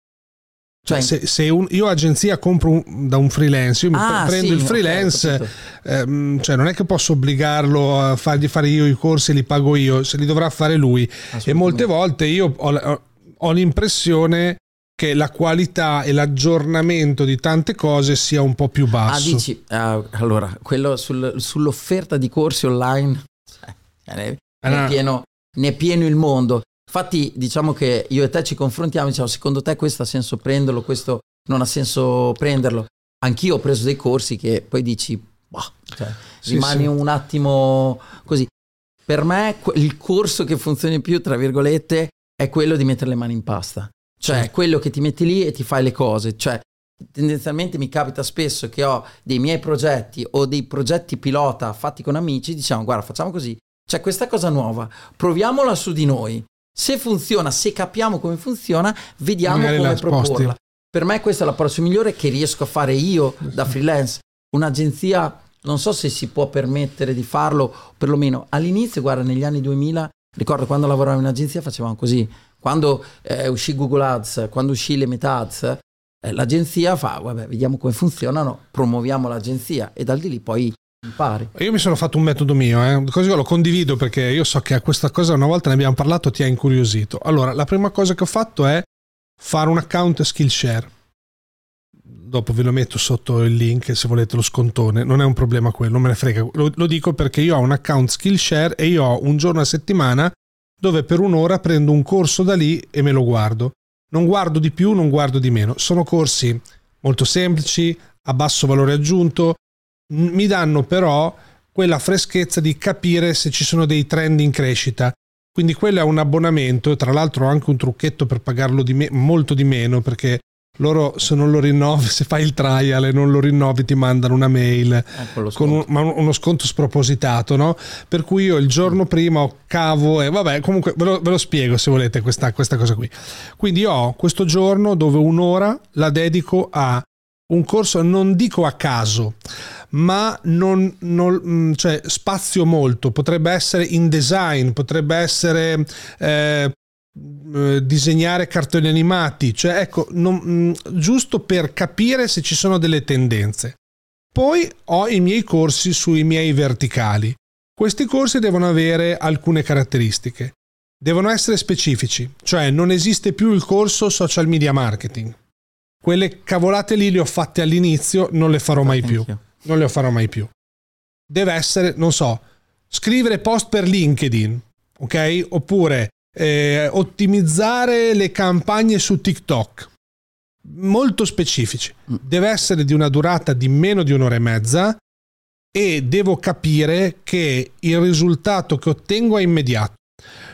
Cioè, se, se un, io agenzia compro un, da un freelance, io ah, mi prendo sì, il freelance, okay, ehm, cioè non è che posso obbligarlo a fargli fare io i corsi e li pago io, se li dovrà fare lui. E molte volte io ho, ho l'impressione che la qualità e l'aggiornamento di tante cose sia un po' più basso. Ah, dici, uh, allora, quello sul, sull'offerta di corsi online, cioè, ne, ah, ne, è pieno, ne è pieno il mondo. Infatti diciamo che io e te ci confrontiamo, diciamo secondo te questo ha senso prenderlo, questo non ha senso prenderlo. Anch'io ho preso dei corsi che poi dici, bah, cioè, sì, rimani sì. un attimo così. Per me il corso che funziona più, tra virgolette, è quello di mettere le mani in pasta. Cioè sì. quello che ti metti lì e ti fai le cose. Cioè tendenzialmente mi capita spesso che ho dei miei progetti o dei progetti pilota fatti con amici, diciamo guarda facciamo così, c'è questa cosa nuova, proviamola su di noi. Se funziona, se capiamo come funziona, vediamo magari come proporla. Per me questo è l'approccio migliore che riesco a fare io da freelance. Un'agenzia non so se si può permettere di farlo, perlomeno all'inizio, guarda, negli anni duemila, ricordo quando lavoravo in agenzia facevamo così. Quando eh, uscì Google Ads, quando uscì le Meta Ads, eh, l'agenzia fa, vabbè, vediamo come funzionano, promuoviamo l'agenzia e dal di lì poi impari. Io mi sono fatto un metodo mio, eh. Così lo condivido perché io so che a questa cosa una volta ne abbiamo parlato, ti ha incuriosito. Allora, la prima cosa che ho fatto è fare un account Skillshare. Dopo ve lo metto sotto il link se volete lo scontone, non è un problema quello, non me ne frega. Lo, lo dico perché io ho un account Skillshare e io ho un giorno a settimana dove per un'ora prendo un corso da lì e me lo guardo. Non guardo di più, non guardo di meno. Sono corsi molto semplici, a basso valore aggiunto, mi danno però quella freschezza di capire se ci sono dei trend in crescita. Quindi quello è un abbonamento, tra l'altro ho anche un trucchetto per pagarlo di me- molto di meno, perché loro se non lo rinnovi, se fai il trial e non lo rinnovi ti mandano una mail eh, con un, ma uno sconto spropositato, no? Per cui io il giorno prima ho cavo e vabbè, comunque ve lo, ve lo spiego se volete questa, questa cosa qui. Quindi io ho questo giorno dove un'ora la dedico a un corso, non dico a caso, ma non, non cioè spazio molto, potrebbe essere in design, potrebbe essere eh, disegnare cartoni animati, cioè ecco, non, giusto per capire se ci sono delle tendenze. Poi ho i miei corsi sui miei verticali. Questi corsi devono avere alcune caratteristiche, devono essere specifici, cioè non esiste più il corso social media marketing. Quelle cavolate lì le ho fatte all'inizio, non le farò mai più. Non le farò mai più. Deve essere, non so, scrivere post per LinkedIn, ok? Oppure eh, ottimizzare le campagne su TikTok. Molto specifici. Deve essere di una durata di meno di un'ora e mezza e devo capire che il risultato che ottengo è immediato.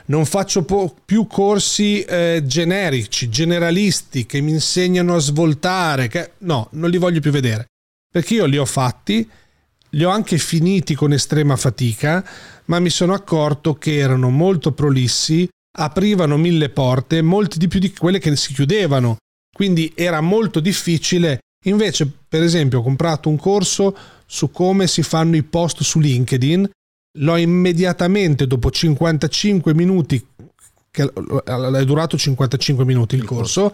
non faccio po- più corsi eh, generici, generalisti che mi insegnano a svoltare, che... no, non li voglio più vedere, perché io li ho fatti, li ho anche finiti con estrema fatica, ma mi sono accorto che erano molto prolissi, aprivano mille porte, molti di più di quelle che si chiudevano, quindi era molto difficile. Invece, per esempio, ho comprato un corso su come si fanno i post su LinkedIn, l'ho immediatamente dopo cinquantacinque minuti, che è durato cinquantacinque minuti il corso,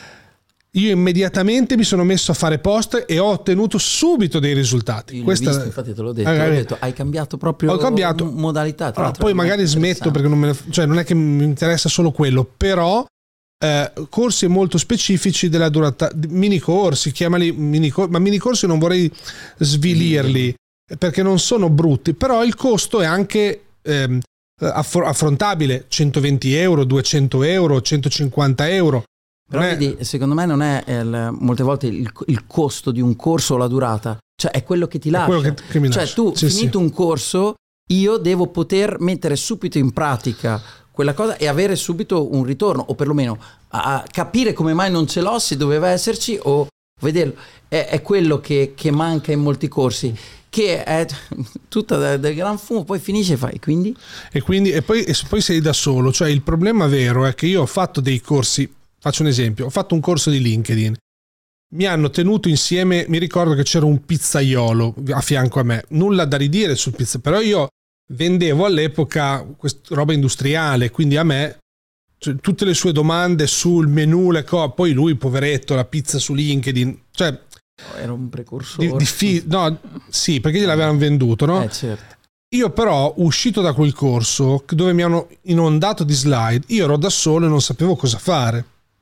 io immediatamente mi sono messo a fare post e ho ottenuto subito dei risultati. Io Questa... visto, infatti te l'ho detto, eh, ho detto hai cambiato proprio ho cambiato. modalità. Allora, poi magari smetto perché non, me ne... cioè, non è che mi interessa solo quello, però eh, corsi molto specifici della durata, mini corsi, chiamali mini corsi, ma mini corsi non vorrei svilirli mm. perché non sono brutti, però il costo è anche ehm, affrontabile, centoventi euro, duecento euro, centocinquanta euro. Però vedi, secondo me non è il, molte volte il, il costo di un corso o la durata, cioè è quello che ti lascia. Che, che mi cioè lascia. tu, sì, finito sì. un corso, io devo poter mettere subito in pratica quella cosa e avere subito un ritorno, o perlomeno a, a capire come mai non ce l'ho, se doveva esserci, o vederlo. È, è quello che, che manca in molti corsi, che è tutta del gran fumo, poi finisce e fai, quindi? E quindi e poi, e poi sei da solo, cioè il problema vero è che io ho fatto dei corsi. Faccio un esempio, ho fatto un corso di LinkedIn, mi hanno tenuto insieme, mi ricordo che c'era un pizzaiolo a fianco a me, nulla da ridire sul pizza, però io vendevo all'epoca questa roba industriale, quindi a me cioè, tutte le sue domande sul menù, le cose, poi lui poveretto, la pizza su LinkedIn, cioè era un precursore. Di, diffi- no, sì, perché gliel'avevano venduto, no? Eh, certo. Io però, uscito da quel corso dove mi hanno inondato di slide, io ero da solo e non sapevo cosa fare.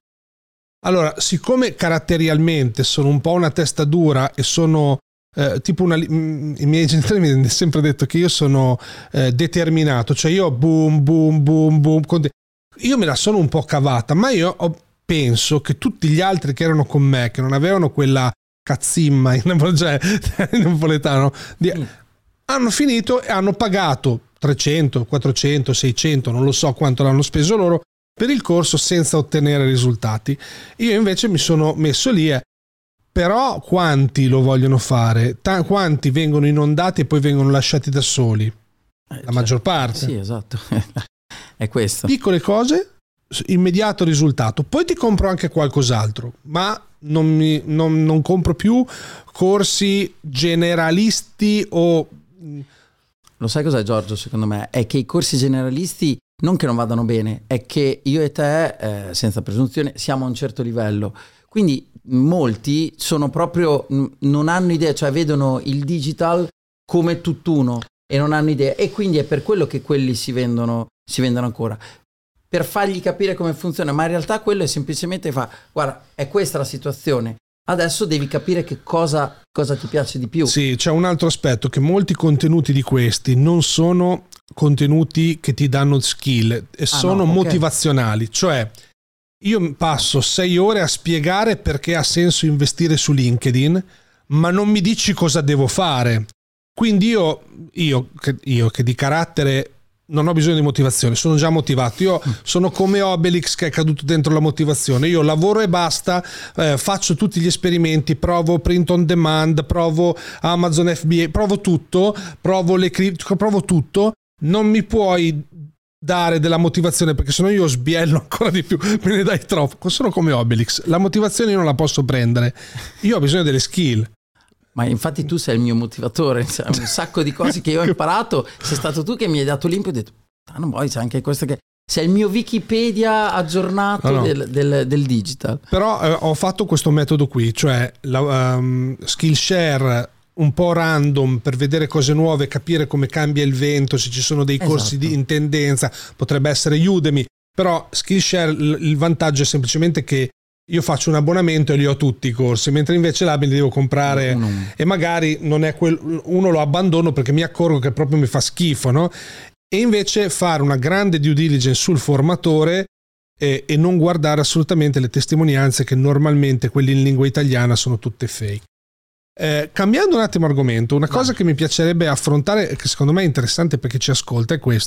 Allora, siccome caratterialmente sono un po' una testa dura e sono eh, tipo una... I miei genitori mi hanno sempre detto che io sono eh, determinato, cioè io boom, boom, boom, boom. Io me la sono un po' cavata, ma io ho, penso che tutti gli altri che erano con me, che non avevano quella cazzimma in, cioè, in napoletano, di, mm. hanno finito e hanno pagato trecento, quattrocento, seicento, non lo so quanto l'hanno speso loro, per il corso senza ottenere risultati. Io invece mi sono messo lì e però quanti lo vogliono fare? Ta- quanti vengono inondati e poi vengono lasciati da soli? La eh, maggior parte. Sì, esatto. È questo. Piccole cose, immediato risultato. Poi ti compro anche qualcos'altro, ma non, mi, non, non compro più corsi generalisti o... Lo sai cos'è, Giorgio, secondo me? È che i corsi generalisti non che non vadano bene, è che io e te, eh, senza presunzione, siamo a un certo livello. Quindi molti sono proprio, non hanno idea, cioè vedono il digital come tutt'uno e non hanno idea. E quindi è per quello che quelli si vendono, si vendono ancora. Per fargli capire come funziona, ma in realtà quello è semplicemente fa, guarda, è questa la situazione. Adesso devi capire che cosa, cosa ti piace di più. Sì, c'è un altro aspetto, che molti contenuti di questi non sono contenuti che ti danno skill e ah, sono no, okay. motivazionali, cioè io passo sei ore a spiegare perché ha senso investire su LinkedIn, ma non mi dici cosa devo fare. Quindi io, io, io che di carattere non ho bisogno di motivazione, sono già motivato, io sono come Obelix che è caduto dentro la motivazione, io lavoro e basta, eh, faccio tutti gli esperimenti, provo print on demand, provo Amazon F B A, provo tutto, provo le cripto, provo tutto, non mi puoi dare della motivazione perché sennò io sbiello ancora di più, me ne dai troppo, sono come Obelix, la motivazione io non la posso prendere, io ho bisogno delle skill. Ma infatti tu sei il mio motivatore, cioè, un sacco di cose che io ho imparato, sei stato tu che mi hai dato l'input e ho detto, ah, non vuoi, c'è anche questo che... Sei il mio Wikipedia aggiornato no, no. Del, del, del digital. Però eh, ho fatto questo metodo qui, cioè la, um, Skillshare un po' random per vedere cose nuove, capire come cambia il vento, se ci sono dei corsi esatto. di, in tendenza, potrebbe essere Udemy, però Skillshare il, il vantaggio è semplicemente che io faccio un abbonamento e li ho tutti i corsi, mentre invece là me li devo comprare uno. E magari non è quel, uno lo abbandono perché mi accorgo che proprio mi fa schifo, no? E invece fare una grande due diligence sul formatore e, e non guardare assolutamente le testimonianze che normalmente quelli in lingua italiana sono tutte fake. Eh, cambiando un attimo argomento, una cosa che mi piacerebbe affrontare, che secondo me è interessante perché ci ascolta, è questo.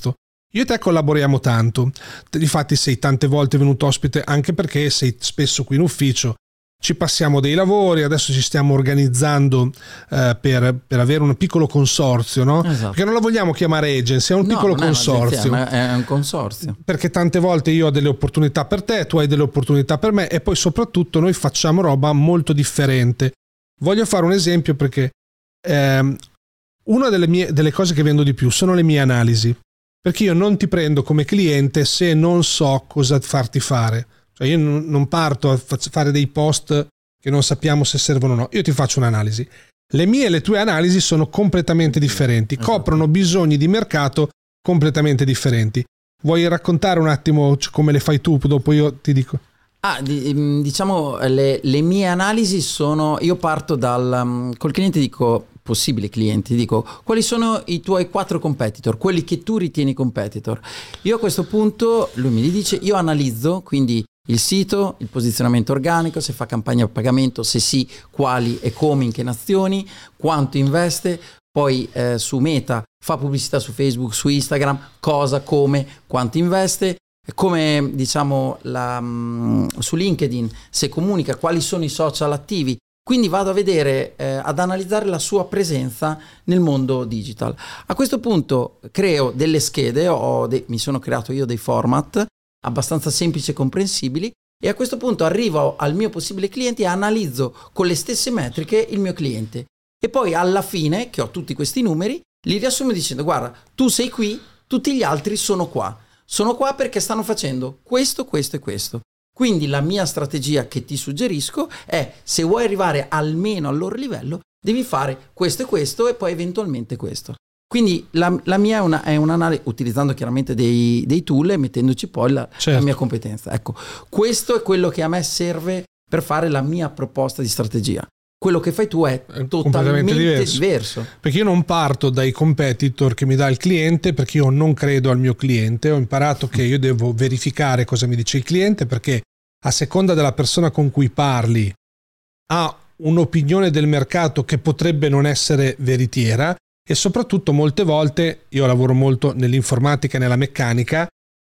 Io e te collaboriamo tanto, difatti sei tante volte venuto ospite anche perché sei spesso qui in ufficio, ci passiamo dei lavori, adesso ci stiamo organizzando eh, per, per avere un piccolo consorzio, no? Esatto. Perché non la vogliamo chiamare agency, è un no, piccolo consorzio. È, è un consorzio. Perché tante volte io ho delle opportunità per te, tu hai delle opportunità per me e poi soprattutto noi facciamo roba molto differente. Voglio fare un esempio perché ehm, una delle, mie, delle cose che vendo di più sono le mie analisi. Perché io non ti prendo come cliente se non so cosa farti fare. Cioè io non parto a fare dei post che non sappiamo se servono o no. Io ti faccio un'analisi. Le mie e le tue analisi sono completamente differenti, coprono bisogni di mercato completamente differenti. Vuoi raccontare un attimo come le fai tu? Dopo io ti dico. Ah, diciamo le, le mie analisi sono, io parto dal, col cliente dico, possibili clienti, dico quali sono i tuoi quattro competitor, quelli che tu ritieni competitor. Io a questo punto, lui mi dice, io analizzo quindi il sito, il posizionamento organico, se fa campagna a pagamento, se sì, quali e come, in che nazioni, quanto investe, poi eh, su Meta fa pubblicità su Facebook, su Instagram, cosa, come, quanto investe, come diciamo la, mh, su LinkedIn se comunica, quali sono i social attivi. Quindi vado a vedere, eh, ad analizzare la sua presenza nel mondo digital. A questo punto creo delle schede, ho de- mi sono creato io dei format abbastanza semplici e comprensibili e a questo punto arrivo al mio possibile cliente e analizzo con le stesse metriche il mio cliente. E poi alla fine, che ho tutti questi numeri, li riassumo dicendo guarda, tu sei qui, tutti gli altri sono qua. Sono qua perché stanno facendo questo, questo e questo. Quindi la mia strategia che ti suggerisco è, se vuoi arrivare almeno al loro livello, devi fare questo e questo e poi eventualmente questo. Quindi la, la mia è, una, è un'analisi, utilizzando chiaramente dei, dei tool e mettendoci poi la, certo. la mia competenza. Ecco, questo è quello che a me serve per fare la mia proposta di strategia. Quello che fai tu è, è totalmente diverso. diverso. Perché io non parto dai competitor che mi dà il cliente, perché io non credo al mio cliente. Ho imparato che io devo verificare cosa mi dice il cliente, perché a seconda della persona con cui parli ha un'opinione del mercato che potrebbe non essere veritiera e soprattutto molte volte, io lavoro molto nell'informatica e nella meccanica,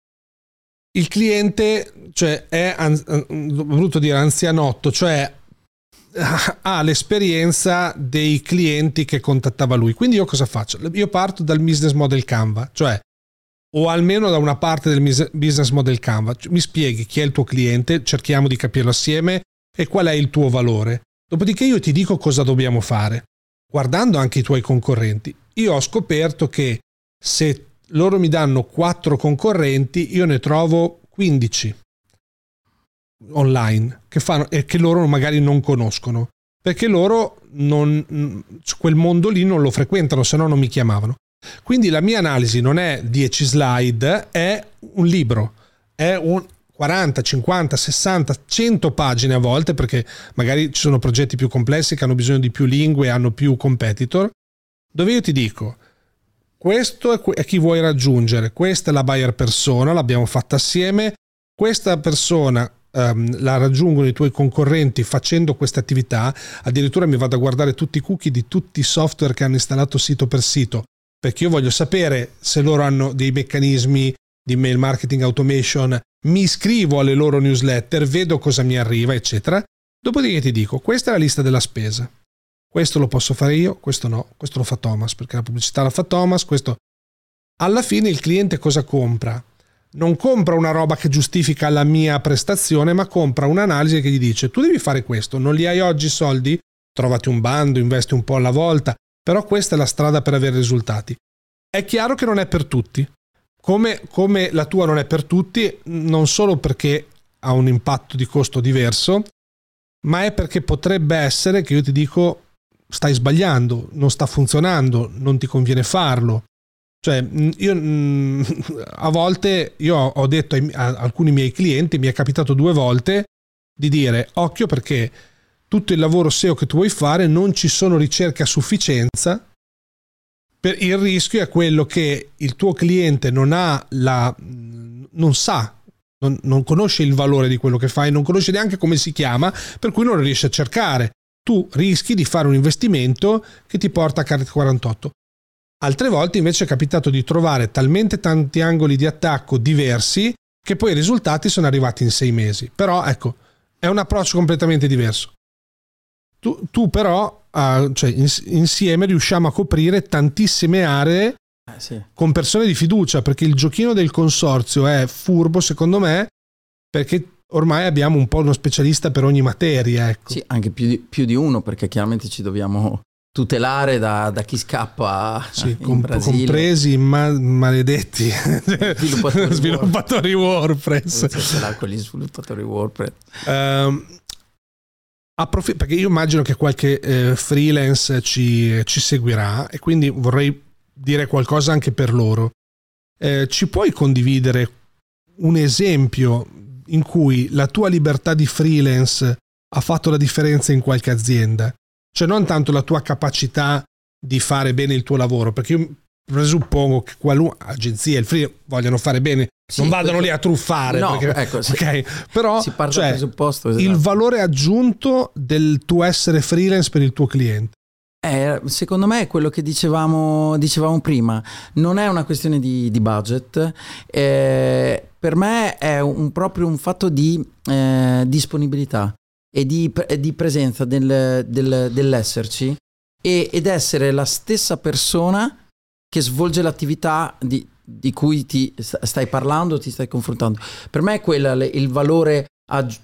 il cliente cioè è, voluto dire anzianotto, cioè ha l'esperienza dei clienti che contattava lui. Quindi io cosa faccio? Io parto dal business model Canva, cioè o almeno da una parte del business model Canva. Mi spieghi chi è il tuo cliente, cerchiamo di capirlo assieme e qual è il tuo valore. Dopodiché io ti dico cosa dobbiamo fare, guardando anche i tuoi concorrenti. Io ho scoperto che se loro mi danno quattro concorrenti, io ne trovo quindici online che fanno e che loro magari non conoscono, perché loro non, quel mondo lì non lo frequentano, se no non mi chiamavano. Quindi la mia analisi non è dieci slide, è un libro, è un quaranta, cinquanta, sessanta, cento pagine a volte, perché magari ci sono progetti più complessi che hanno bisogno di più lingue, hanno più competitor, dove io ti dico questo è chi vuoi raggiungere, questa è la buyer persona, l'abbiamo fatta assieme, questa persona um, la raggiungono i tuoi concorrenti facendo questa attività, addirittura mi vado a guardare tutti i cookie di tutti i software che hanno installato sito per sito, perché io voglio sapere se loro hanno dei meccanismi di mail marketing automation, mi iscrivo alle loro newsletter, vedo cosa mi arriva, eccetera. Dopodiché ti dico, questa è la lista della spesa. Questo lo posso fare io, questo no, questo lo fa Thomas, perché la pubblicità la fa Thomas, questo... Alla fine il cliente cosa compra? Non compra una roba che giustifica la mia prestazione, ma compra un'analisi che gli dice, tu devi fare questo, non li hai oggi soldi? Trovati un bando, investi un po' alla volta, però questa è la strada per avere risultati. È chiaro che non è per tutti, come, come la tua non è per tutti, non solo perché ha un impatto di costo diverso, ma è perché potrebbe essere che io ti dico stai sbagliando, non sta funzionando, non ti conviene farlo. Cioè io a volte io ho detto a alcuni miei clienti, mi è capitato due volte di dire occhio perché tutto il lavoro S E O che tu vuoi fare non ci sono ricerche a sufficienza, per il rischio è quello che il tuo cliente non ha la non sa non, non conosce il valore di quello che fai, non conosce neanche come si chiama, per cui non riesce a cercare. Tu rischi di fare un investimento che ti porta a quarantotto. Altre volte invece è capitato di trovare talmente tanti angoli di attacco diversi che poi i risultati sono arrivati in sei mesi. Però ecco, è un approccio completamente diverso. Tu, tu però, uh, cioè, ins- insieme riusciamo a coprire tantissime aree eh, sì. con persone di fiducia, perché il giochino del consorzio è furbo secondo me, perché ormai abbiamo un po' uno specialista per ogni materia. Ecco. Sì, anche più di, più di uno, perché chiaramente ci dobbiamo tutelare da, da chi scappa sì, in com- Brasile. compresi i ma- maledetti sviluppatori, sviluppatori WordPress. Ce l'ha con gli sviluppatori WordPress. Um, approf- perché io immagino che qualche eh, freelance ci, ci seguirà e quindi vorrei dire qualcosa anche per loro. Eh, ci puoi condividere un esempio in cui la tua libertà di freelance ha fatto la differenza in qualche azienda? Cioè non tanto la tua capacità di fare bene il tuo lavoro, perché io presuppongo che qualunque agenzia e il free vogliono fare bene, sì, non vadano lì a truffare. No, perché, ecco, sì. okay, però si parte cioè, dal presupposto, esatto. Il valore aggiunto del tuo essere freelance per il tuo cliente. Eh, secondo me è quello che dicevamo, dicevamo prima, non è una questione di, di budget, eh, per me è un, proprio un fatto di eh, disponibilità e di, di presenza del, del, dell'esserci e, ed essere la stessa persona che svolge l'attività di, di cui ti stai parlando, ti stai confrontando. Per me è quello il valore aggi-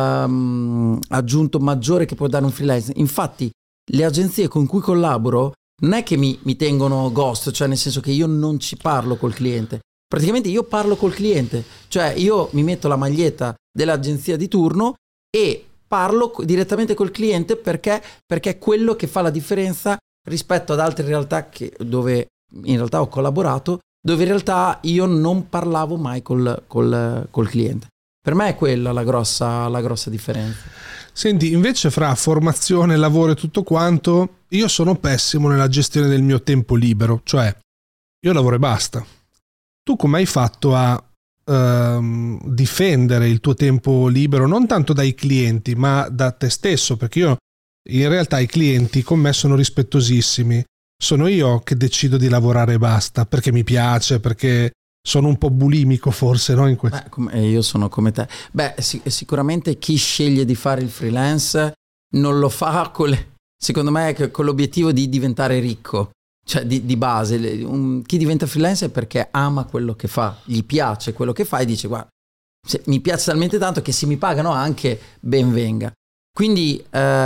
um, aggiunto maggiore che può dare un freelance. Infatti le agenzie con cui collaboro non è che mi, mi tengono ghost, cioè nel senso che io non ci parlo col cliente. Praticamente io parlo col cliente, cioè io mi metto la maglietta dell'agenzia di turno e parlo direttamente col cliente perché, perché è quello che fa la differenza rispetto ad altre realtà che, dove in realtà ho collaborato, dove in realtà io non parlavo mai col, col, col cliente. Per me è quella la grossa, la grossa differenza. Senti, invece fra formazione, lavoro e tutto quanto, io sono pessimo nella gestione del mio tempo libero, cioè io lavoro e basta. Tu come hai fatto a ehm, difendere il tuo tempo libero, non tanto dai clienti, ma da te stesso? Perché io in realtà i clienti con me sono rispettosissimi. Sono io che decido di lavorare e basta, perché mi piace, perché sono un po' bulimico forse, no? In questo. Beh, come, io sono come te. Beh, sic- sicuramente chi sceglie di fare il freelance non lo fa con le, secondo me con l'obiettivo di diventare ricco, cioè di, di base. Un, chi diventa freelance è perché ama quello che fa, gli piace quello che fa e dice guarda, se, mi piace talmente tanto che se mi pagano anche ben venga. Quindi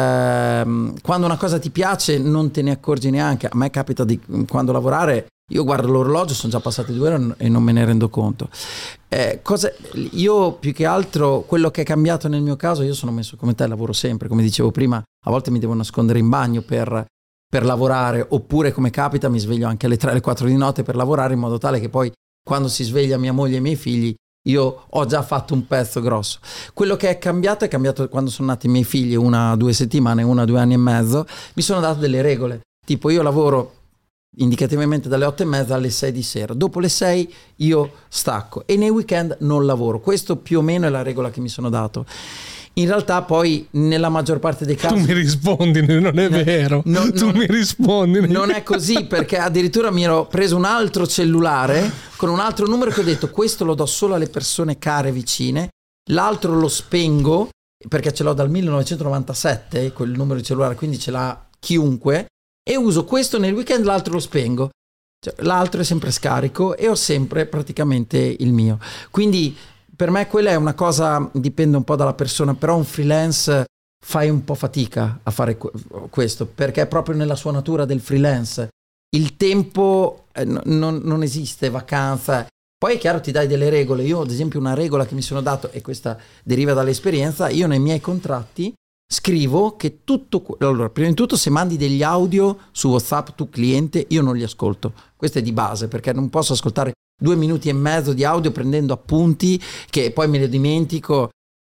ehm, quando una cosa ti piace non te ne accorgi neanche. A me capita di quando lavorare, io guardo l'orologio, sono già passate due ore e non me ne rendo conto. Eh, cosa, io più che altro, quello che è cambiato nel mio caso, io sono messo come te, lavoro sempre, come dicevo prima, a volte mi devo nascondere in bagno per, per lavorare, oppure come capita mi sveglio anche alle tre, alle quattro di notte per lavorare, in modo tale che poi quando si sveglia mia moglie e i miei figli io ho già fatto un pezzo grosso. Quello che è cambiato è cambiato quando sono nati i miei figli, una due settimane, una due anni e mezzo, mi sono dato delle regole, tipo io lavoro indicativamente dalle otto e mezza alle sei di sera, dopo le sei io stacco e nei weekend non lavoro. Questo più o meno è la regola che mi sono dato. In realtà poi nella maggior parte dei casi tu mi rispondi, non è vero, no, tu non, mi rispondi non è così, perché addirittura mi ero preso un altro cellulare con un altro numero che ho detto questo lo do solo alle persone care vicine, l'altro lo spengo perché ce l'ho dal millenovecentonovantasette quel numero di cellulare, quindi ce l'ha chiunque, e uso questo nel weekend, l'altro lo spengo, cioè, l'altro è sempre scarico e ho sempre praticamente il mio. Quindi per me quella è una cosa, dipende un po' dalla persona, però un freelance fai un po' fatica a fare questo, perché è proprio nella sua natura del freelance. Il tempo eh, non, non esiste, vacanza. Poi è chiaro, ti dai delle regole. Io ad esempio una regola che mi sono dato, e questa deriva dall'esperienza, io nei miei contratti scrivo che tutto, allora prima di tutto se mandi degli audio su WhatsApp tu cliente, io non li ascolto. Questo è di base, perché non posso ascoltare due minuti e mezzo di audio prendendo appunti che poi me ne dimentico.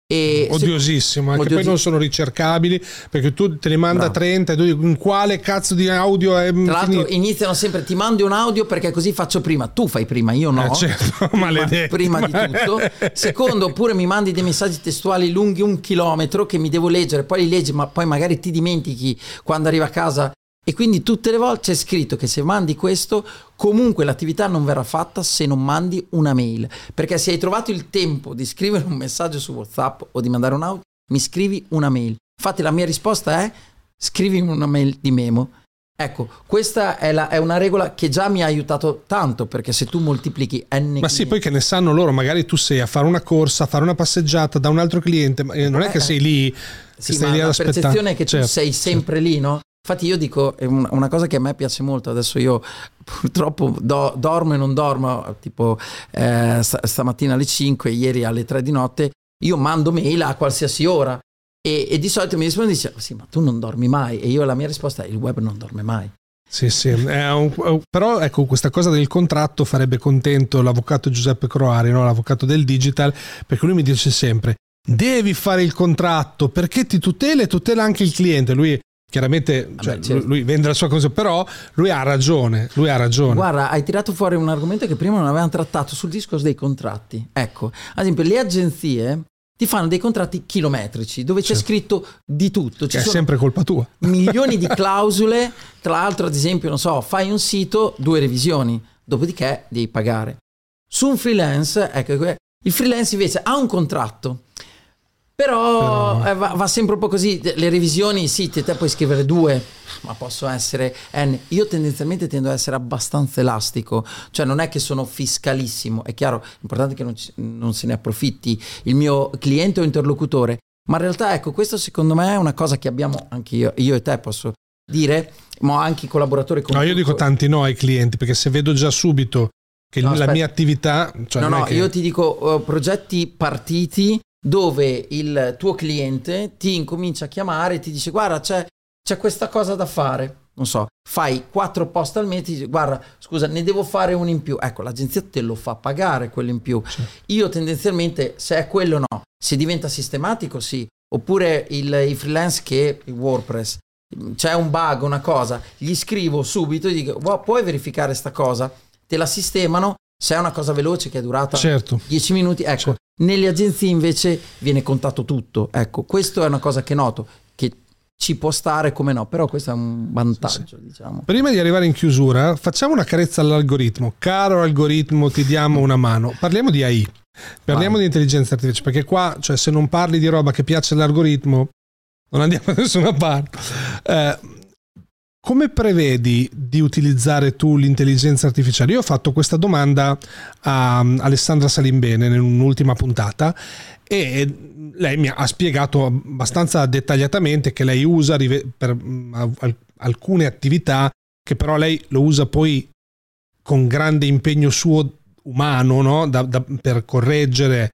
E odiosissimo, anche odiosi- poi non sono ricercabili perché tu te ne manda Bravo. trenta e tu dici in quale cazzo di audio è tra l'altro finito? Iniziano sempre ti mandi un audio perché così faccio prima, tu fai prima, io no, eh, certo, prima, maledetti, prima di tutto. Secondo, oppure mi mandi dei messaggi testuali lunghi un chilometro che mi devo leggere, poi li leggi ma poi magari ti dimentichi quando arriva a casa E quindi tutte le volte c'è scritto che se mandi questo, comunque l'attività non verrà fatta se non mandi una mail. Perché se hai trovato il tempo di scrivere un messaggio su WhatsApp o di mandare un audio, mi scrivi una mail. Infatti la mia risposta è: scrivimi una mail di memo. Ecco, questa è, la, è una regola che già mi ha aiutato tanto, perché se tu moltiplichi n... Ma sì, poi che ne sanno loro, magari tu sei a fare una corsa, a fare una passeggiata da un altro cliente, ma non è che sei lì, che sì, stai ma lì ad la aspettare. percezione è che certo, tu sei sempre certo. lì, no? Infatti io dico, è una cosa che a me piace molto, adesso io purtroppo do, dormo e non dormo, tipo eh, stamattina alle cinque, ieri alle tre di notte, io mando mail a qualsiasi ora. E, e di solito mi risponde e dice: sì, ma tu non dormi mai. E io la mia risposta è: il web non dorme mai. Sì, sì, è un, però ecco, questa cosa del contratto farebbe contento l'avvocato Giuseppe Croari, no? L'avvocato del digital, perché lui mi dice sempre: devi fare il contratto perché ti tutela e tutela anche il cliente. Lui chiaramente, cioè, Vabbè, certo. lui, lui vende la sua cosa, però lui ha ragione, lui ha ragione. Guarda, hai tirato fuori un argomento che prima non avevamo trattato sul discorso dei contratti. Ecco, ad esempio le agenzie ti fanno dei contratti chilometrici dove c'è certo. scritto di tutto. Ci che sono è sempre colpa tua. Milioni di clausole, tra l'altro, ad esempio, non so, fai un sito, due revisioni, dopodiché devi pagare. Su un freelance, ecco, il freelance invece ha un contratto, però, però... Eh, va, va sempre un po' così. Le revisioni, sì, te, te puoi scrivere due, ma possono essere N. Io tendenzialmente tendo ad essere abbastanza elastico, cioè non è che sono fiscalissimo. È chiaro, è importante che non, ci, non se ne approfitti il mio cliente o interlocutore, ma in realtà, ecco, questo secondo me è una cosa che abbiamo anche io, io e te posso dire, ma anche i collaboratori con No, io dico tanti no ai clienti, perché se vedo già subito che no, la aspetta. mia attività, cioè no, no, che... io ti dico uh, progetti partiti dove il tuo cliente ti incomincia a chiamare e ti dice: guarda, c'è, c'è questa cosa da fare, non so, fai quattro post al mese, ti dice: guarda, scusa, ne devo fare uno in più. Ecco, l'agenzia te lo fa pagare quello in più. Sì. Io tendenzialmente, se è quello, no. Se diventa sistematico, sì. Oppure il, i freelance che il WordPress, c'è un bug, una cosa, gli scrivo subito e dico: wow, puoi verificare sta cosa? Te la sistemano. Se è una cosa veloce che è durata certo. dieci minuti, ecco, certo. Nelle agenzie invece viene contato tutto. Ecco, questo è una cosa che noto, che ci può stare come no, però questo è un vantaggio, sì, sì. diciamo. Prima di arrivare in chiusura, facciamo una carezza all'algoritmo. Caro algoritmo, ti diamo una mano. Parliamo di A I, parliamo Vai. di intelligenza artificiale, perché qua, cioè, se non parli di roba che piace all'algoritmo, non andiamo da nessuna parte. Eh, Come prevedi di utilizzare tu l'intelligenza artificiale? Io ho fatto questa domanda a Alessandra Salimbene in un'ultima puntata e lei mi ha spiegato abbastanza dettagliatamente che lei usa per alcune attività, che però lei lo usa poi con grande impegno suo umano, no? da, da, per correggere.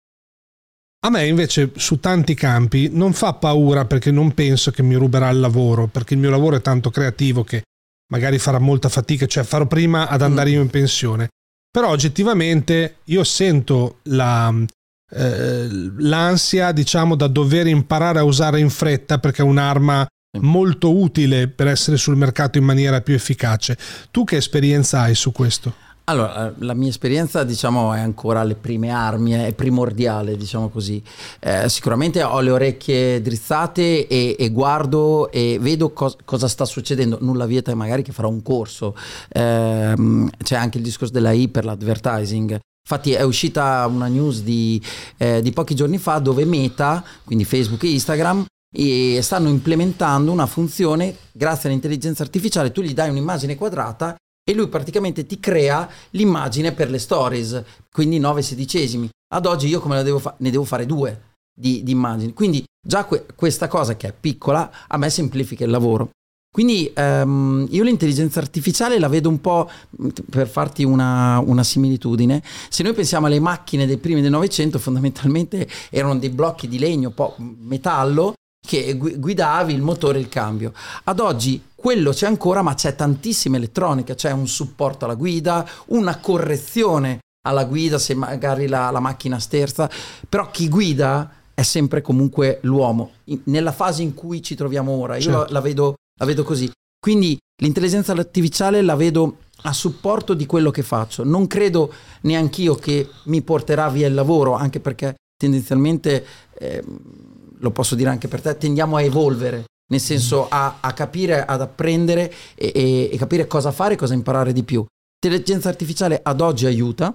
A me invece su tanti campi non fa paura, perché non penso che mi ruberà il lavoro, perché il mio lavoro è tanto creativo che magari farà molta fatica, cioè farò prima ad andare io in pensione. Però oggettivamente io sento la, eh, l'ansia, diciamo, da dover imparare a usare in fretta, perché è un'arma molto utile per essere sul mercato in maniera più efficace. Tu che esperienza hai su questo? Allora, la mia esperienza, diciamo, è ancora alle prime armi, è primordiale, diciamo così. Eh, sicuramente ho le orecchie drizzate e, e guardo e vedo cos- cosa sta succedendo. Nulla vieta magari che farò un corso. Eh, c'è anche il discorso della I per l'advertising. Infatti è uscita una news di, eh, di pochi giorni fa dove Meta, quindi Facebook e Instagram, e stanno implementando una funzione grazie all'intelligenza artificiale. Tu gli dai un'immagine quadrata e lui praticamente ti crea l'immagine per le stories, quindi nove sedicesimi. Ad oggi io come la devo fa- ne devo fare due di, di immagini, quindi già que- questa cosa che è piccola a me semplifica il lavoro. Quindi um, io l'intelligenza artificiale la vedo un po', per farti una, una similitudine, se noi pensiamo alle macchine dei primi del Novecento, fondamentalmente erano dei blocchi di legno, un po' metallo, che guidavi il motore e il cambio. Ad oggi quello c'è ancora, ma c'è tantissima elettronica, c'è un supporto alla guida, una correzione alla guida se magari la, la macchina sterza, però chi guida è sempre comunque l'uomo, in, nella fase in cui ci troviamo ora. Io certo. la, la, vedo, la vedo così. Quindi l'intelligenza artificiale la vedo a supporto di quello che faccio. Non credo neanch'io che mi porterà via il lavoro, anche perché tendenzialmente... Eh, lo posso dire anche per te, tendiamo a evolvere, nel senso a, a capire, ad apprendere e, e, e capire cosa fare, cosa imparare di più. L'intelligenza artificiale ad oggi aiuta,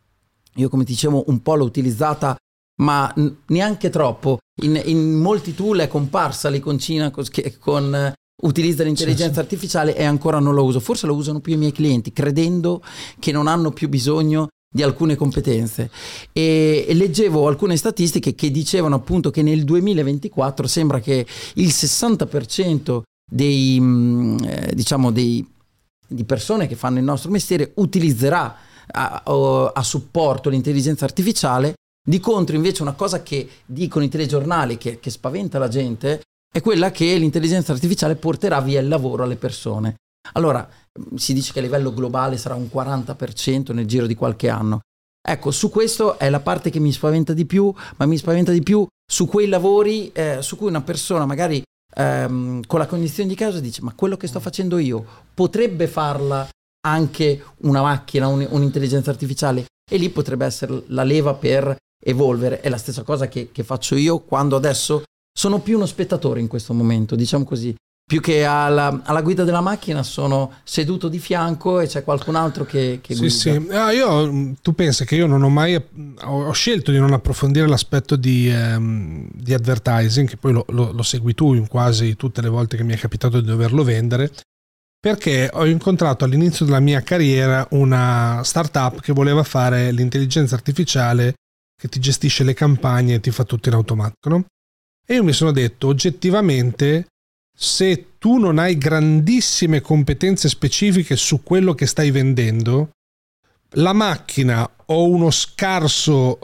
io come ti dicevo un po' l'ho utilizzata, ma n- neanche troppo, in, in molti tool è comparsa l'iconcina con, con uh, utilizza l'intelligenza sì, sì. artificiale e ancora non lo uso, forse lo usano più i miei clienti, credendo che non hanno più bisogno di alcune competenze, e, e leggevo alcune statistiche che dicevano appunto che nel duemilaventiquattro sembra che il sessanta per cento dei eh, diciamo dei di persone che fanno il nostro mestiere utilizzerà a, a, a supporto l'intelligenza artificiale. Di contro invece una cosa che dicono i telegiornali che, che spaventa la gente è quella che l'intelligenza artificiale porterà via il lavoro alle persone. Allora, si dice che a livello globale sarà un quaranta per cento nel giro di qualche anno. Ecco, su questo è la parte che mi spaventa di più, ma mi spaventa di più su quei lavori eh, su cui una persona magari ehm, con la cognizione di causa dice: ma quello che sto facendo io potrebbe farla anche una macchina, un, un'intelligenza artificiale, e lì potrebbe essere la leva per evolvere. È la stessa cosa che, che faccio io quando adesso sono più uno spettatore in questo momento, diciamo così. Più che alla, alla guida della macchina sono seduto di fianco e c'è qualcun altro che, che guida. Sì, sì. Ah, io, tu pensi che io non ho mai, ho scelto di non approfondire l'aspetto di, um, di advertising, che poi lo, lo, lo segui tu in quasi tutte le volte che mi è capitato di doverlo vendere, perché ho incontrato all'inizio della mia carriera una startup che voleva fare l'intelligenza artificiale che ti gestisce le campagne e ti fa tutto in automatico, no? E io mi sono detto, oggettivamente, se tu non hai grandissime competenze specifiche su quello che stai vendendo, la macchina o uno scarso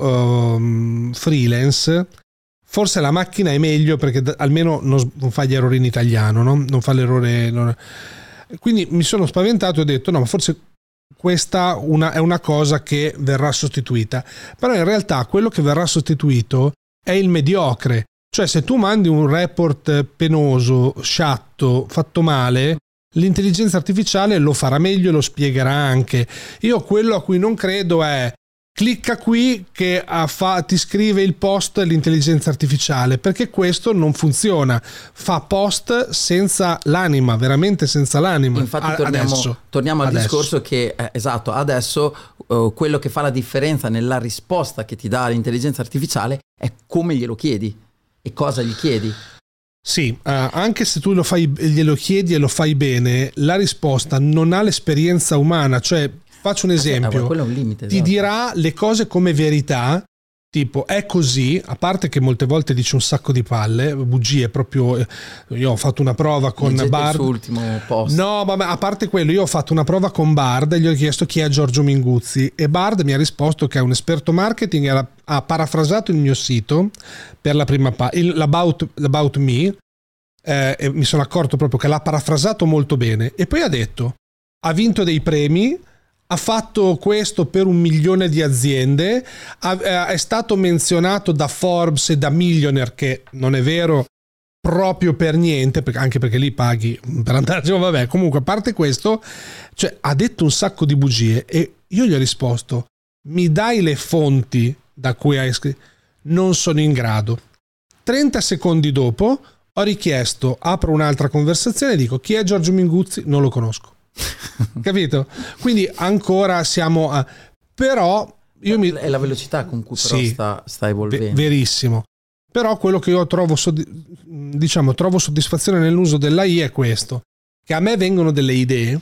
um, freelance, forse la macchina è meglio perché d- almeno non, non fa gli errori in italiano, no? Non fa l'errore. Non... Quindi mi sono spaventato e ho detto no, ma forse questa una, è una cosa che verrà sostituita. Però in realtà quello che verrà sostituito è il mediocre. Cioè, se tu mandi un report penoso, sciatto, fatto male, l'intelligenza artificiale lo farà meglio e lo spiegherà anche. Io quello a cui non credo è clicca qui che fa, ti scrive il post l'intelligenza artificiale, perché questo non funziona. Fa post senza l'anima, veramente senza l'anima. Infatti torniamo, adesso, torniamo al adesso. discorso che, eh, esatto, adesso uh, quello che fa la differenza nella risposta che ti dà l'intelligenza artificiale è come glielo chiedi. E cosa gli chiedi? Sì, uh, anche se tu lo fai, glielo chiedi e lo fai bene, la risposta non ha l'esperienza umana. Cioè, faccio un esempio, ah, è un limite, ti esatto. dirà le cose come verità, tipo è così, a parte che molte volte dice un sacco di palle, bugie proprio. Io ho fatto una prova con Leggete Bard. Il suo ultimo post. No, vabbè, a parte quello, io ho fatto una prova con Bard e gli ho chiesto chi è Giorgio Minguzzi e Bard mi ha risposto che è un esperto marketing e ha parafrasato il mio sito per la prima parte, l'About, l'About Me, eh, e mi sono accorto proprio che l'ha parafrasato molto bene e poi ha detto ha vinto dei premi, ha fatto questo per un milione di aziende, ha, è stato menzionato da Forbes e da Millionaire, che non è vero proprio per niente, perché, anche perché lì paghi per andare, cioè, vabbè, comunque a parte questo, cioè ha detto un sacco di bugie e io gli ho risposto: mi dai le fonti da cui hai scritto? Non sono in grado. trenta secondi dopo ho richiesto, apro un'altra conversazione e dico: chi è Giorgio Minguzzi? Non lo conosco. Capito? Quindi ancora siamo a... però io mi... è la velocità con cui però sì, sta, sta evolvendo. Verissimo. Però quello che io trovo soddisf... diciamo trovo soddisfazione nell'uso dell'A I è questo, che a me vengono delle idee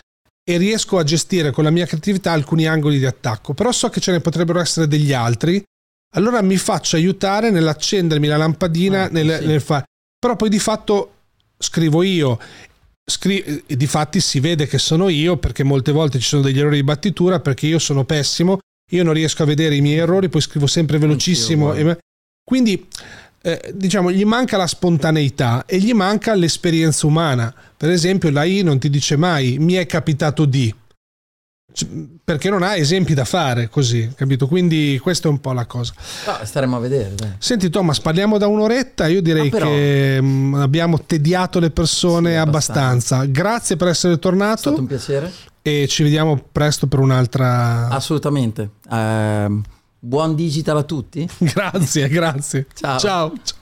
e riesco a gestire con la mia creatività alcuni angoli di attacco, però so che ce ne potrebbero essere degli altri, allora mi faccio aiutare nell'accendermi la lampadina, ah, nel, sì. nel fa... però poi di fatto scrivo io. Scri- difatti si vede che sono io, perché molte volte ci sono degli errori di battitura, perché io sono pessimo, io non riesco a vedere i miei errori, poi scrivo sempre velocissimo e... quindi eh, diciamo gli manca la spontaneità e gli manca l'esperienza umana. Per esempio l'A I non ti dice mai mi è capitato di, perché non ha esempi da fare così, capito? Quindi questa è un po' la cosa. Ah, staremo a vedere, dai. Senti Thomas, parliamo da un'oretta, io direi ah, però... che mh, abbiamo tediato le persone sì, abbastanza. abbastanza. Grazie per essere tornato. È stato un piacere. E ci vediamo presto per un'altra. Assolutamente. Eh, buon digital a tutti. Grazie, grazie. Ciao. Ciao.